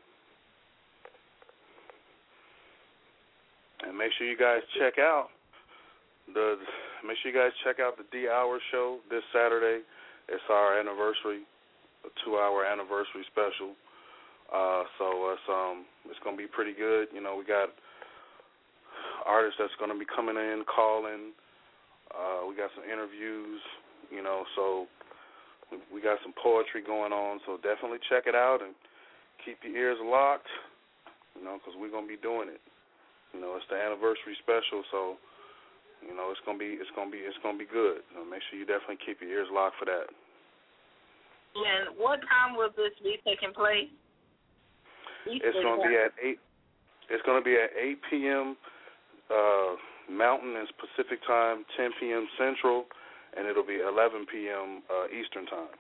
And make sure you guys check out the. Make sure you guys check out the D Hour show this Saturday. It's our anniversary, a two-hour anniversary special. Uh, so it's um it's gonna be pretty good. You know, we got artists that's gonna be coming in, calling. Uh, we got some interviews. You know, so we, we got some poetry going on. So definitely check it out and keep your ears locked. You know, because we're gonna be doing it. You know, it's the anniversary special, so you know it's gonna be it's gonna be it's gonna be good. You know, make sure you definitely keep your ears locked for that. And what time will this be taking place? It's gonna be at eight. It's gonna be at eight p.m. Uh, Mountain and Pacific time, ten p.m. Central, and it'll be eleven p.m. Uh, Eastern time.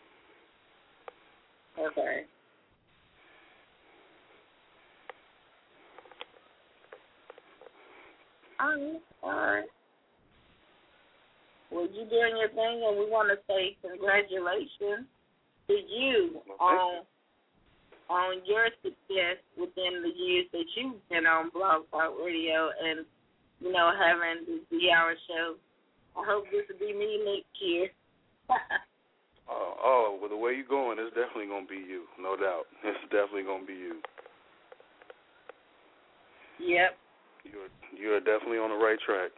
Okay. All right, all right. Well, you're doing your thing, and we want to say congratulations to you on on your success within the years that you've been on Blog Talk Radio and, you know, having the D Hour show. I hope this will be me next year. Uh, oh, well, the way you're going, it's definitely gonna be you, no doubt. It's definitely gonna be you. Yep. You're you're definitely on the right track.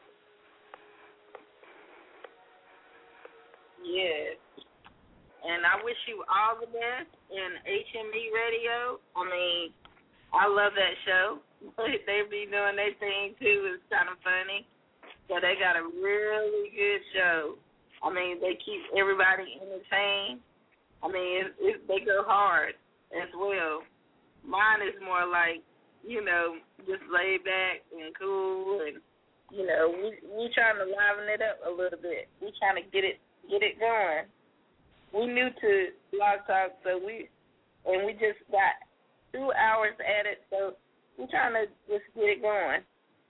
Yes. And I wish you all the best in H M E Radio. I mean, I love that show. They be doing their thing, too. It's kind of funny. So they got a really good show. I mean, they keep everybody entertained. I mean, it, it, they go hard as well. Mine is more like, you know, just laid back and cool, and you know, we we trying to liven it up a little bit. We trying to get it get it going. We new to Blog Talk, so we and we just got two hours at it, so we trying to just get it going.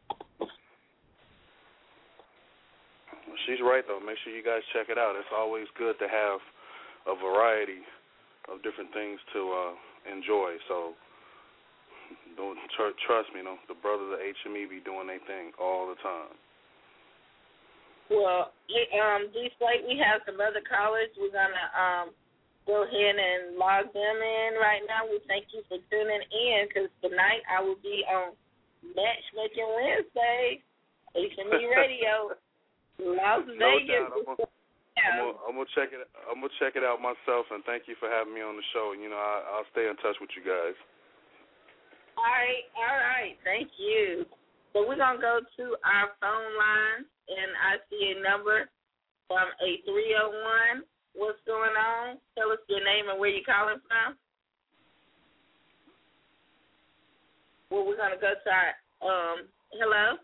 She's right though. Make sure you guys check it out. It's always good to have a variety of different things to uh, enjoy. So. Don't tr- trust me, you know, the brothers of H M E be doing their thing all the time. Well, um, D-Slate, we have some other callers. We're going to um, go ahead and log them in right now. We thank you for tuning in because tonight I will be on Matchmaking Wednesday, H M E Radio, Las No Vegas. doubt. I'm gonna, I'm gonna check it. I'm gonna check it out myself, and thank you for having me on the show. You know, I, I'll stay in touch with you guys. All right, all right. Thank you. So we're going to go to our phone line, and I see a number from a three oh one. What's going on? Tell us your name and where you're calling from. Well, we're going to go to our, um, hello?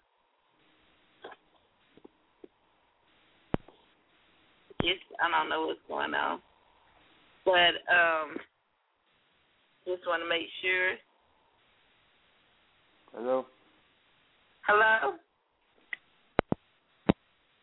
Yes, I don't know what's going on. But um, just want to make sure. Hello. Hello?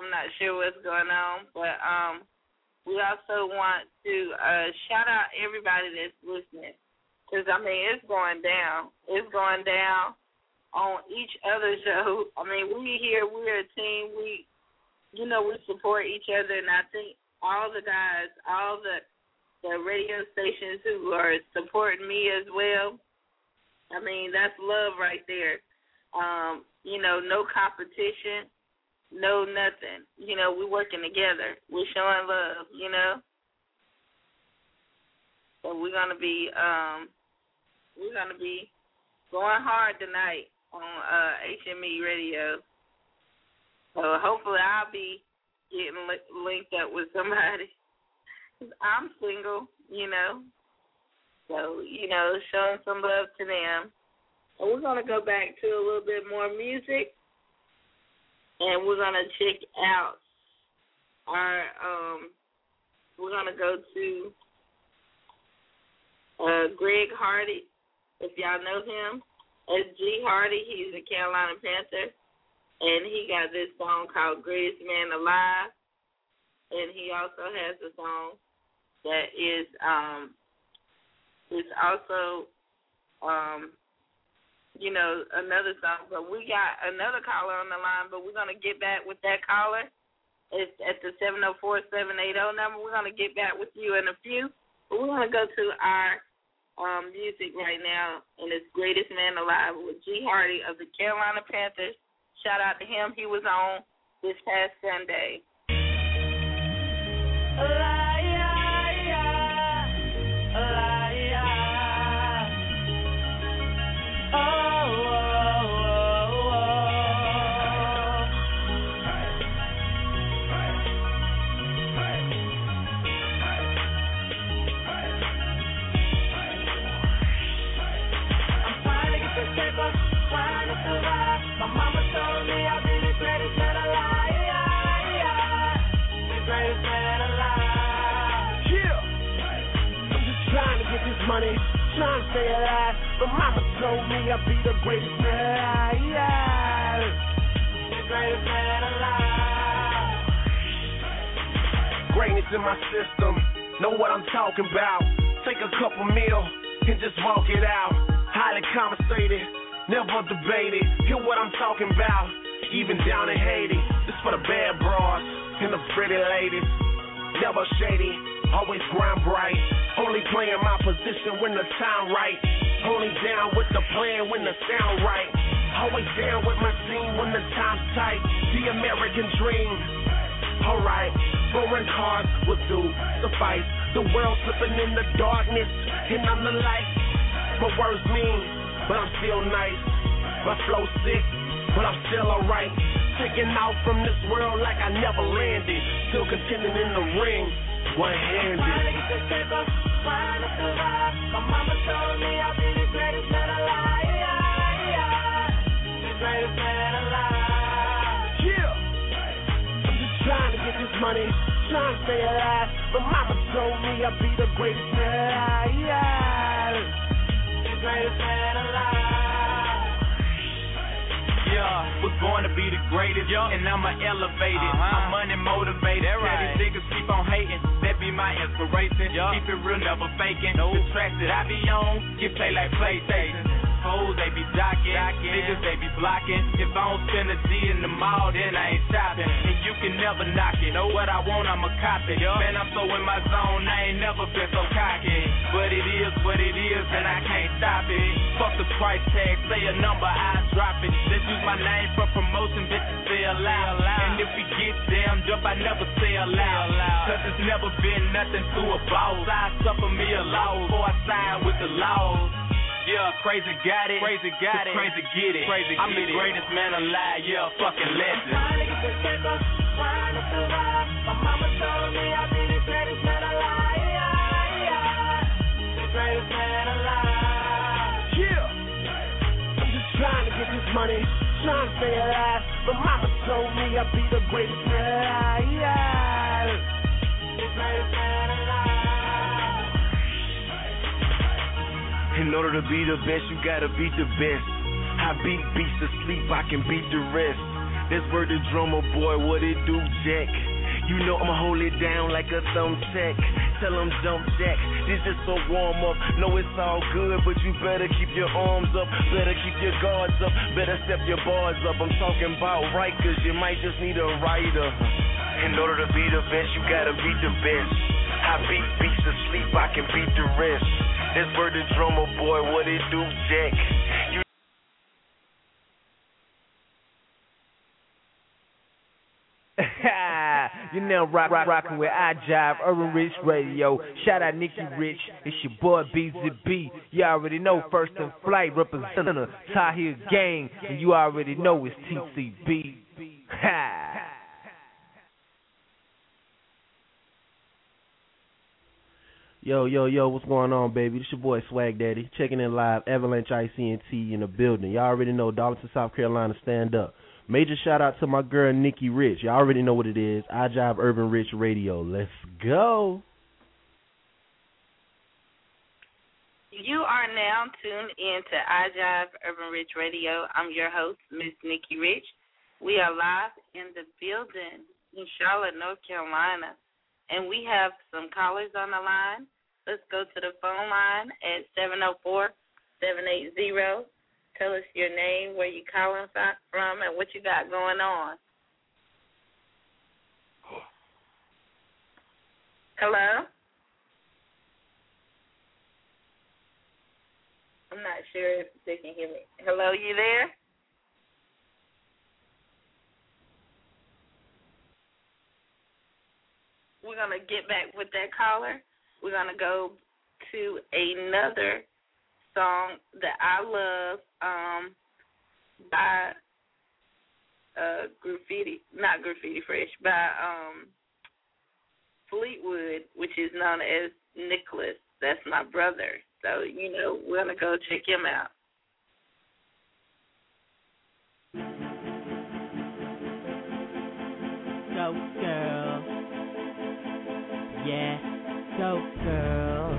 I'm not sure what's going on, but um, we also want to uh, shout out everybody that's listening, because, I mean, it's going down. It's going down on each other's show. I mean, we here, we're a team. We, you know, we support each other, and I think all the guys, all the, the radio stations who are supporting me as well, I mean, that's love right there. Um, you know, no competition. No, nothing. You know, we're working together. We're showing love, you know. So we're gonna be um we're gonna be going hard tonight on uh, H M E Radio. So hopefully I'll be getting li- linked up with somebody. I'm single, you know. So, you know, showing some love to them. And we're gonna go back to a little bit more music. And we're going to check out our, um, we're going to go to uh, Greg Hardy, if y'all know him. S G Hardy, he's a Carolina Panther. And he got this song called Greatest Man Alive. And he also has a song that is, um, is also, um, you know, another song. But we got another caller on the line, but we're going to get back with that caller. It's at the seven oh four, seven eight oh number. We're going to get back with you in a few. But we're going to go to our um, music right now, and it's Greatest Man Alive with G. Hardy of the Carolina Panthers. Shout out to him. He was on this past Sunday. Alive. Money, trying to stay alive, but mama told me I'd be the greatest man alive. The greatest man alive. Greatness in my system, know what I'm talking about. Take a couple meal and just walk it out. Highly compensated, never debated. Hear what I'm talking about, even down in Haiti. This for the bad bras and the pretty ladies. Never shady, always grind bright. Only playing my position when the time right. Only down with the plan when the sound right. Always down with my team when the time's tight. The American dream. Alright, foreign cars will do suffice. The world slipping in the darkness, and I'm the light. My words mean, but I'm still nice. My flow sick, but I'm still alright. Taking out from this world like I never landed. Still contending in the ring. One-handed. Trying to get this paper, trying to survive. My mama told me I'll be the greatest man alive. The greatest man alive. Yeah. I'm just trying to get this money, trying to stay alive. But mama told me I'll be the greatest man alive. The greatest man alive. Yeah, was born to be the greatest, yeah. And I'ma elevate it. Uh-huh. I'm money motivated. That right. These niggas keep on hating, that be my inspiration. Yeah. Keep it real, never faking. Nope. The tracks that I be on, get played like PlayStation. Hoes, they be jocking, niggas, they be blocking. If I don't spend a G in the mall, then I ain't shopping. And you can never knock it. Know what I want, I'ma cop it. Yeah. Man, I'm so in my zone, I ain't never been so cocky. But it is what it is, and I can't stop it. Fuck the price tag, say a number, I drop it. Let's use my name for promotion, bitches say aloud. And if we get damned up, I never say aloud. Cause it's never been nothing to a boss. I suffer me a loss before I sign with the laws. Yeah, crazy got it, crazy got it, crazy get it. Crazy I'm the greatest it. Man alive, yeah, fucking legend. Trying to get this paper, trying to survive. My mama told me I'd be the greatest man alive. The greatest man alive. Yeah. I'm just trying to get this money, trying to stay alive. But mama told me I'd be the greatest man alive. The greatest man alive. In order to be the best, you gotta beat the best. I beat beats to sleep, I can beat the rest. That's word the drummer boy, what it do, Jack? You know I'ma hold it down like a thumbtack. Tell them jump jack, this just a warm up. Know it's all good, but you better keep your arms up. Better keep your guards up, better step your bars up. I'm talking about right, cause you might just need a writer. In order to be the best, you gotta beat the best. I beat beats to sleep, I can beat the rest. That's word the drummer boy, what it do, Jack? You You're now rock, rock, rocking with I Jive Urban Rich Radio. Shout out Nicky Rich. It's your boy B Z B. You already know First in Flight representative Tahir Gang, and you already know it's T C B. Ha. Yo, yo, yo, what's going on, baby? This your boy Swag Daddy, checking in live, Avalanche I C N T in the building. Y'all already know Darlington, South Carolina, stand up. Major shout out to my girl Nicky Rich. Y'all already know what it is. I Jive Urban Rich Radio. Let's go. You are now tuned in to I Jive Urban Rich Radio. I'm your host, Miss Nicky Rich. We are live in the building in Charlotte, North Carolina, and we have some callers on the line. Let's go to the phone line at seven oh four, seven eight zero. Tell us your name, where you calling from, and what you got going on. Hello? I'm not sure if they can hear me. Hello, you there? We're going to get back with that caller. We're going to go to another song that I love um, by uh, Graffiti, not Graffiti Fresh, by um, Fleetwood, which is known as Nicholas. That's my brother. So, you know, we're going to go check him out. Go, girl. Yeah, go, girl.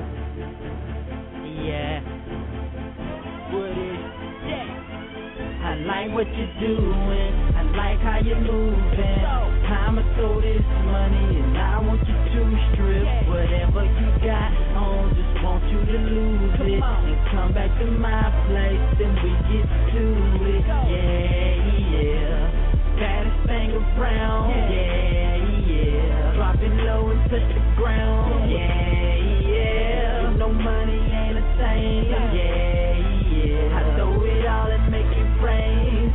Yeah. What is that? I like what you're doing. I like how you're moving. I'ma throw this money and I want you to strip whatever you got on. Just want you to lose it and come back to my place and we get to it. Yeah, yeah. Baddest thing around. Yeah, yeah. Drop it low and touch the ground. Yeah, yeah. No money ain't a thing. Yeah. I throw it all and make it rain.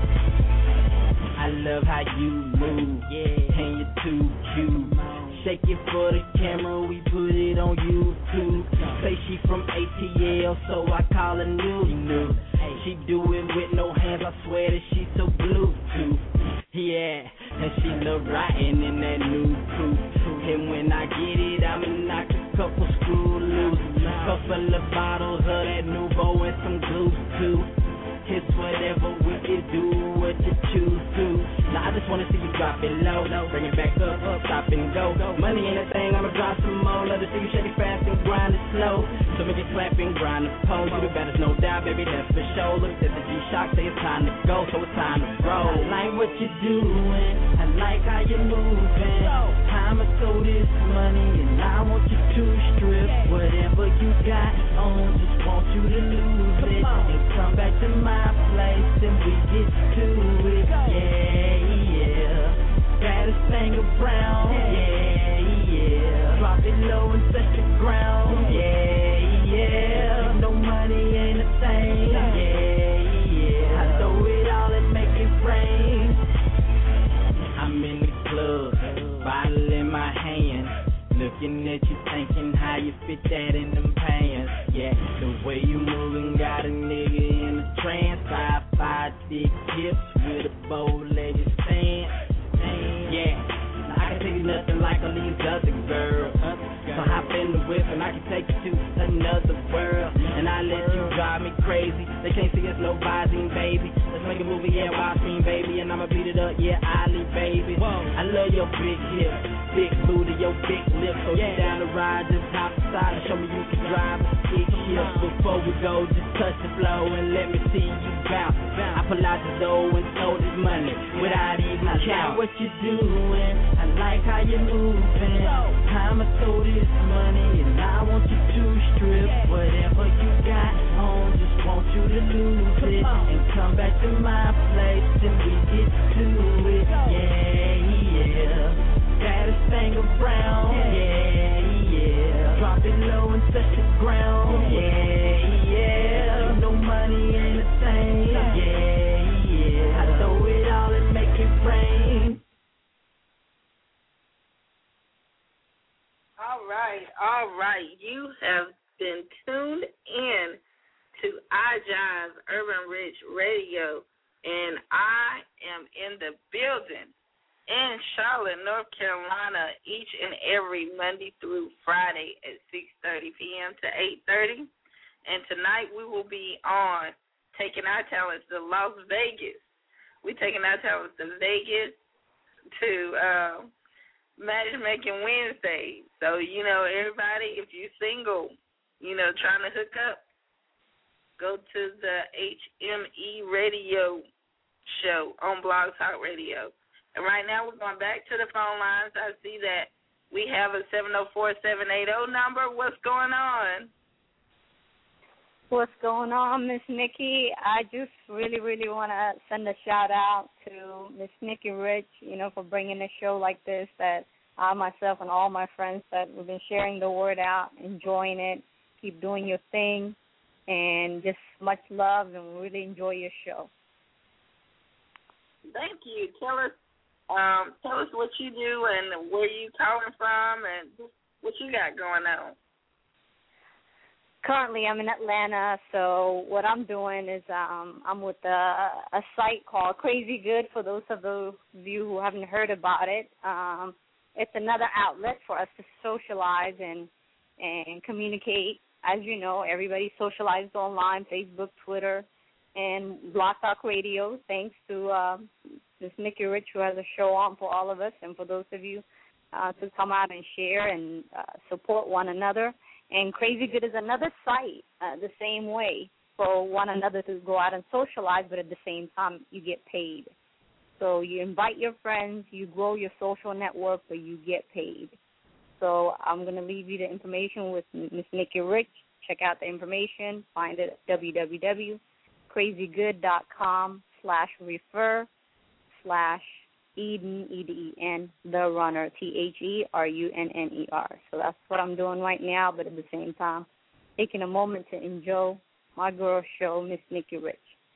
I love how you move, yeah, and you're too cute. Shake it for the camera, we put it on YouTube. Say she from A T L, so I call her new, new. She do it with no hands, I swear that she's so Bluetooth. Yeah, and she love riding in that new coupe. And when I get it, I'ma knock a couple screws loose. Couple of bottles of that Nouveau and some glue too. It's whatever we can do, what you choose to. Now I just wanna see you drop it low, bring it back up, up, stop and go. Money ain't a thing, I'ma drop some more. Love to see you shake it fast and grind it slow. So make it clap and grind the pole. You the baddest, no doubt, baby, that's for sure. Look at the G-Shock, say it's time to go, so it's time to roll. I like what you're doing, I like how you're moving. I'ma throw this money and I want you to strip whatever you got on. Just want you to lose it and come back to my place and we get to it. Yeah, yeah. Baddest thing around. Yeah, yeah. Drop it low and touch the ground. Yeah, yeah. No money ain't a thing. Yeah, yeah. I throw it all and make it rain. I'm in the club, bottle in my hand, looking at you thinking how you fit that in them pants. Yeah, the way you moving got a nigga in a trance. Five, five thick hips with a bow-legged stance. Yeah, I can take you nothing like all these other girls. So hop in the whip and I can take you to another world. And I let you drive me crazy. They can't see us no Visine, baby. Let's make a movie, yeah, wild screen, baby. And and I'ma beat it up, yeah, Ali, baby. Whoa. I love your big hips, big booty, your big lips. So yeah. You down the ride, just hop aside and show me you can drive a stick shift. Before we go, just touch the flow and let me see you bounce. I pull out the dough and throw this money without even I count. Like what you doing, I like how you moving. I'ma throw this money and I want you to strip. Whatever you got on, just want you to lose it and come back to my place and we get to it. Yeah, yeah. Baddest thing around. Yeah, yeah. Drop it low and touch the ground. Yeah, yeah. No money ain't a thing. Yeah, yeah. I throw it all and make it rain. All right, all right. You have been tuned in to iJive Urban Rich Radio, and I am in the building in Charlotte, North Carolina, each and every Monday through Friday at six thirty p.m. to eight thirty. And tonight we will be on taking our talents to Las Vegas. We're taking our talents to Vegas to uh, Matchmaking Wednesday. So, you know, everybody, if you're single, you know, trying to hook up, go to the H M E Radio show on Blog Talk Radio. And right now we're going back to the phone lines. I see that we have a seven oh four, seven eight oh number. What's going on? What's going on, Miss Nikki? I just really, really want to send a shout-out to Miss Nikki Rich, you know, for bringing a show like this that I, myself, and all my friends that we've been sharing the word out, enjoying it. Keep doing your thing, and just much love, and we really enjoy your show. Thank you. Tell us, um, tell us what you do and where you calling from, and just what you got going on. Currently, I'm in Atlanta, so what I'm doing is um, I'm with a, a site called Crazy Good. For those of those of you who haven't heard about it, um, it's another outlet for us to socialize and and communicate. As you know, everybody socializes online, Facebook, Twitter, and Blog Talk Radio, thanks to uh, Miss Nikki Rich, who has a show on for all of us, and for those of you uh, to come out and share and uh, support one another. And Crazy Good is another site uh, the same way for one another to go out and socialize, but at the same time you get paid. So you invite your friends, you grow your social network, but you get paid. So I'm going to leave you the information with Miss Nikki Rich. Check out the information. Find it at www. crazygood.com slash refer slash Eden, E D E N, the runner, T H E R U N N E R. So that's what I'm doing right now, but at the same time, taking a moment to enjoy my girl show, Miss Nikki Rich.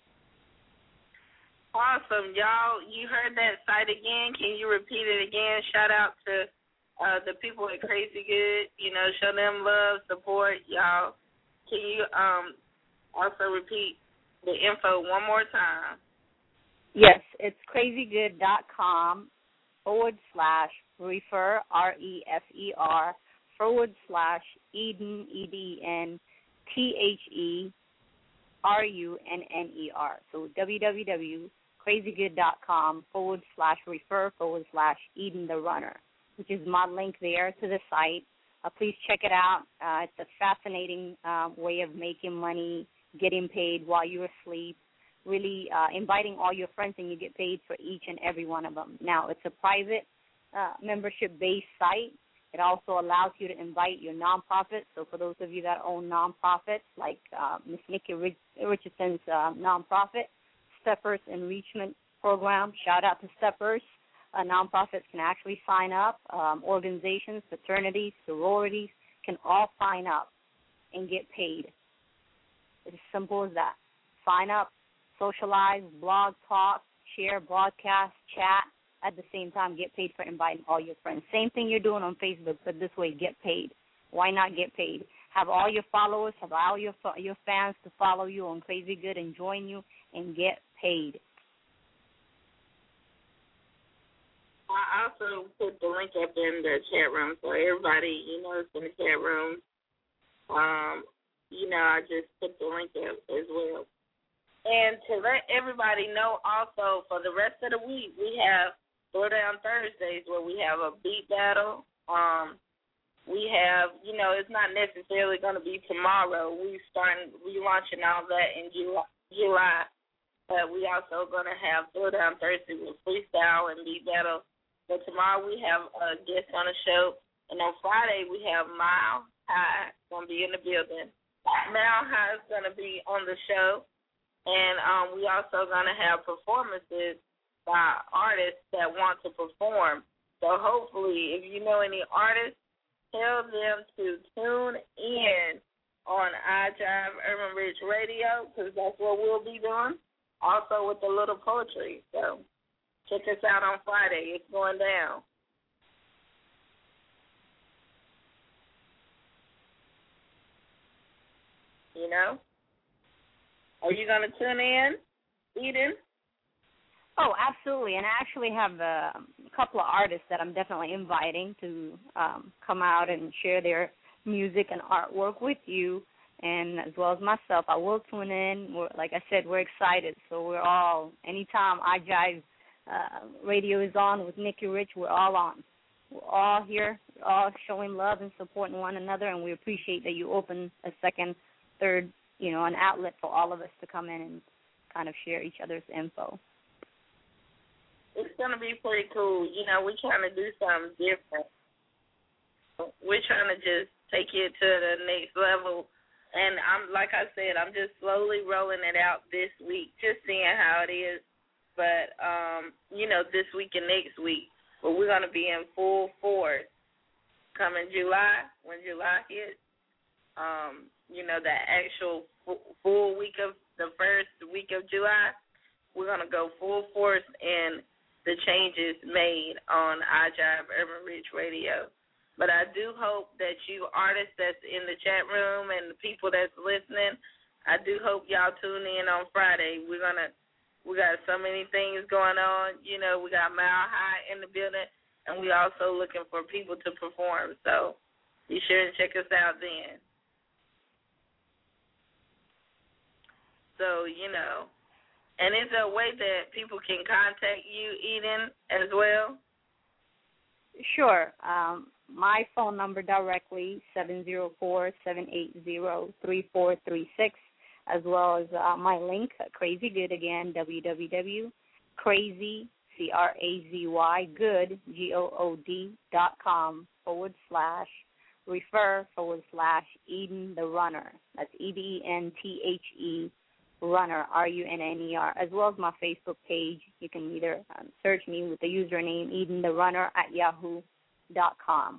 Awesome, y'all. You heard that site again. Can you repeat it again? Shout out to uh, the people at Crazy Good. You know, show them love, support, y'all. Can you um, also repeat the info one more time? Yes, it's crazygood.com forward slash refer, R E F E R, forward slash Eden, E D E N, T H E R U N N E R. So www.crazygood.com forward slash refer, forward slash Eden the Runner, which is my link there to the site. Uh, please check it out. Uh, it's a fascinating uh, way of making money, getting paid while you're asleep. Really uh, inviting all your friends, and you get paid for each and every one of them. Now, it's a private uh, membership-based site. It also allows you to invite your nonprofits. So for those of you that own nonprofits, like uh, Miss Nikki Rich- Richardson's uh, nonprofit, Steppers Enrichment Program, shout out to Steppers. Uh, nonprofits can actually sign up. Um, organizations, fraternities, sororities can all sign up and get paid. It's as simple as that. Sign up, socialize, blog, talk, share, broadcast, chat, at the same time get paid for inviting all your friends. Same thing you're doing on Facebook, but this way, get paid. Why not get paid? Have all your followers, have all your your fans to follow you on Crazy Good and join you and get paid. I also put the link up in the chat room, so everybody, you know, it's in the chat room. Um, you know, I just put the link up as well. And to let everybody know also, for the rest of the week, we have Throwdown Thursdays where we have a beat battle. Um, we have, you know, it's not necessarily going to be tomorrow. We starting, we launching all that in July, July. But we also going to have Throwdown Thursday with freestyle and beat battle. So tomorrow we have a guest on the show. And on Friday we have Mile High going to be in the building. Mile High is going to be on the show. And um, we also going to have performances by artists that want to perform. So hopefully, if you know any artists, tell them to tune in on iDrive Urban Rich Radio, because that's what we'll be doing, also with the Little Poetry. So check us out on Friday. It's going down. You know? Are you going to tune in, Eden? Oh, absolutely. And I actually have a couple of artists that I'm definitely inviting to um, come out and share their music and artwork with you, and as well as myself. I will tune in. We're, like I said, we're excited. So we're all, anytime iDrive uh, Radio is on with Nikki Rich, we're all on. We're all here, we're all showing love and supporting one another, and we appreciate that you open a second, third, you know, an outlet for all of us to come in and kind of share each other's info. It's going to be pretty cool. You know, we're trying to do something different. We're trying to just take it to the next level. And I'm like I said, I'm just slowly rolling it out this week, just seeing how it is. But, um, you know, this week and next week. But we're going to be in full force coming July, when July hits. Um, you know, the actual full week of the first week of July, we're going to go full force in the changes made on iDrive Urban Rich Radio. But I do hope that you artists that's in the chat room and the people that's listening, I do hope y'all tune in on Friday. We're going to, we got so many things going on. You know, we got Mile High in the building, and we also looking for people to perform. So be sure to check us out then. So, you know, and is there a way that people can contact you, Eden, as well? Sure. Um, my phone number directly, seven zero four, seven eight zero, three four three six, as well as uh, my link, Crazy Good again, www. Crazy, C R A Z Y, good, G O O D, dot com, forward slash, refer, forward slash, Eden the Runner. That's E D E N T H E, Runner, R U N N E R, as well as my Facebook page. You can either um, search me with the username Eden the Runner at yahoo dot com.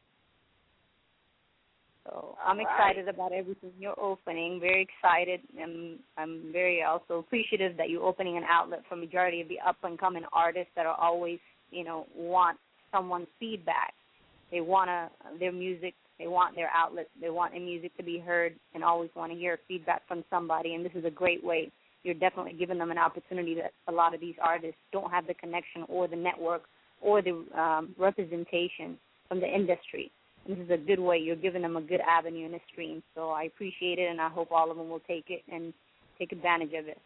So I'm excited about everything you're opening. Very excited, and I'm very also appreciative that you're opening an outlet for majority of the up and coming artists that are always, you know, want someone's feedback. They want to, their music. They want their outlet. They want their music to be heard and always want to hear feedback from somebody, and this is a great way. You're definitely giving them an opportunity that a lot of these artists don't have the connection or the network or the um, representation from the industry. And this is a good way. You're giving them a good avenue in the stream. So I appreciate it, and I hope all of them will take it and take advantage of it.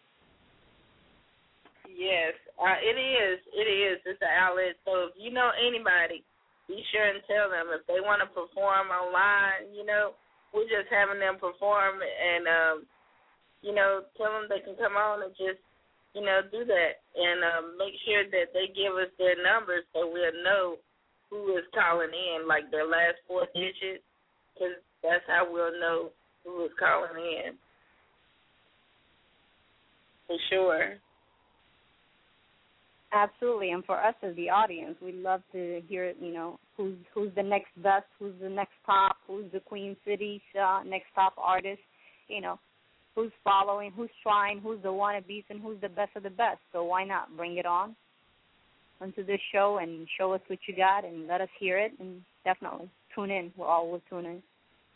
Yes, uh, it is. It is. It's an outlet. So if you know anybody, be sure and tell them if they want to perform online, you know, we're just having them perform and, um, you know, tell them they can come on and just, you know, do that. And um, make sure that they give us their numbers so we'll know who is calling in, like their last four digits, because that's how we'll know who is calling in. For sure. Absolutely, and for us as the audience, we love to hear, you know, who's who's the next best, who's the next top, who's the Queen City uh, next top artist, you know, who's following, who's trying, who's the wannabes, and who's the best of the best. So why not bring it on onto this show and show us what you got and let us hear it, and definitely tune in. We'll always tune in.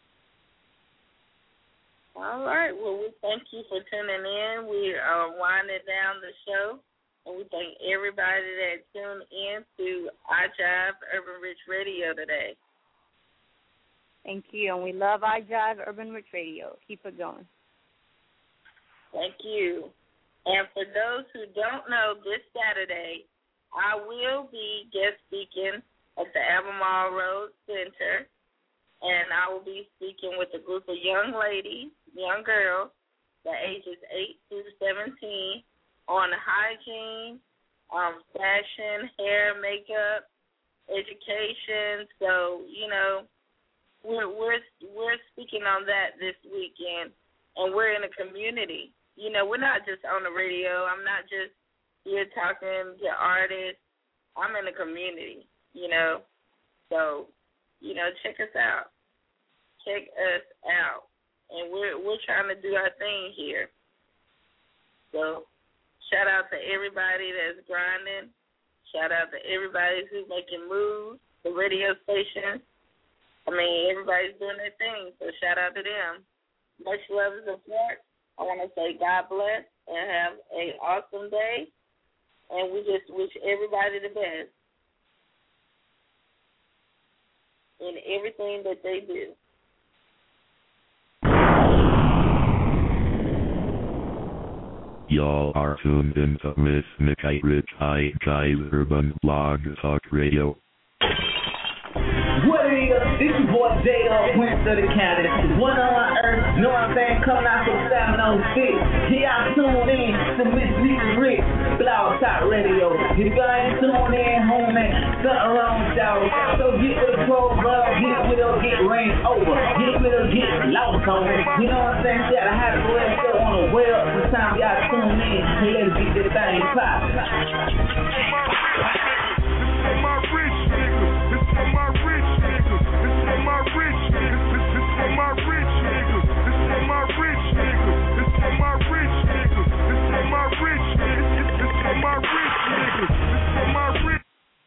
All right. Well, we thank you for tuning in. We are winding down the show. And we thank everybody that tuned in to iDrive Urban Rich Radio today. Thank you, and we love iDrive Urban Rich Radio. Keep it going. Thank you. And for those who don't know, this Saturday, I will be guest speaking at the Albemarle Road Center, and I will be speaking with a group of young ladies, young girls, the ages eight through seventeen, on hygiene, um, fashion, hair, makeup, education. So, you know, we're we're we're speaking on that this weekend, and we're in a community. You know, we're not just on the radio. I'm not just here talking to artists. I'm in the community, you know. So, you know, check us out. Check us out. And we're we're trying to do our thing here. So, shout out to everybody that's grinding. Shout out to everybody who's making moves, the radio stations. I mean, everybody's doing their thing, so shout out to them. Much love and support. I want to say God bless and have an awesome day. And we just wish everybody the best in everything that they do. Y'all are tuned into Miss Nikki Rich I Guys Urban Blog Talk Radio. What it is, this your boy J O, Prince of the County. One on my earth, know what I'm saying? Coming out from seven oh six. Here I tune in to Miss Nikki Rich, Blog Talk Radio. If you ain't tuned in, homie, something wrong with y'all. So get with the program, get with her, get ran over. Get with her, get lost on it. You know what I'm saying? You gotta have the web show on the web. Sometimes y'all tune in, and let's get this thing pop.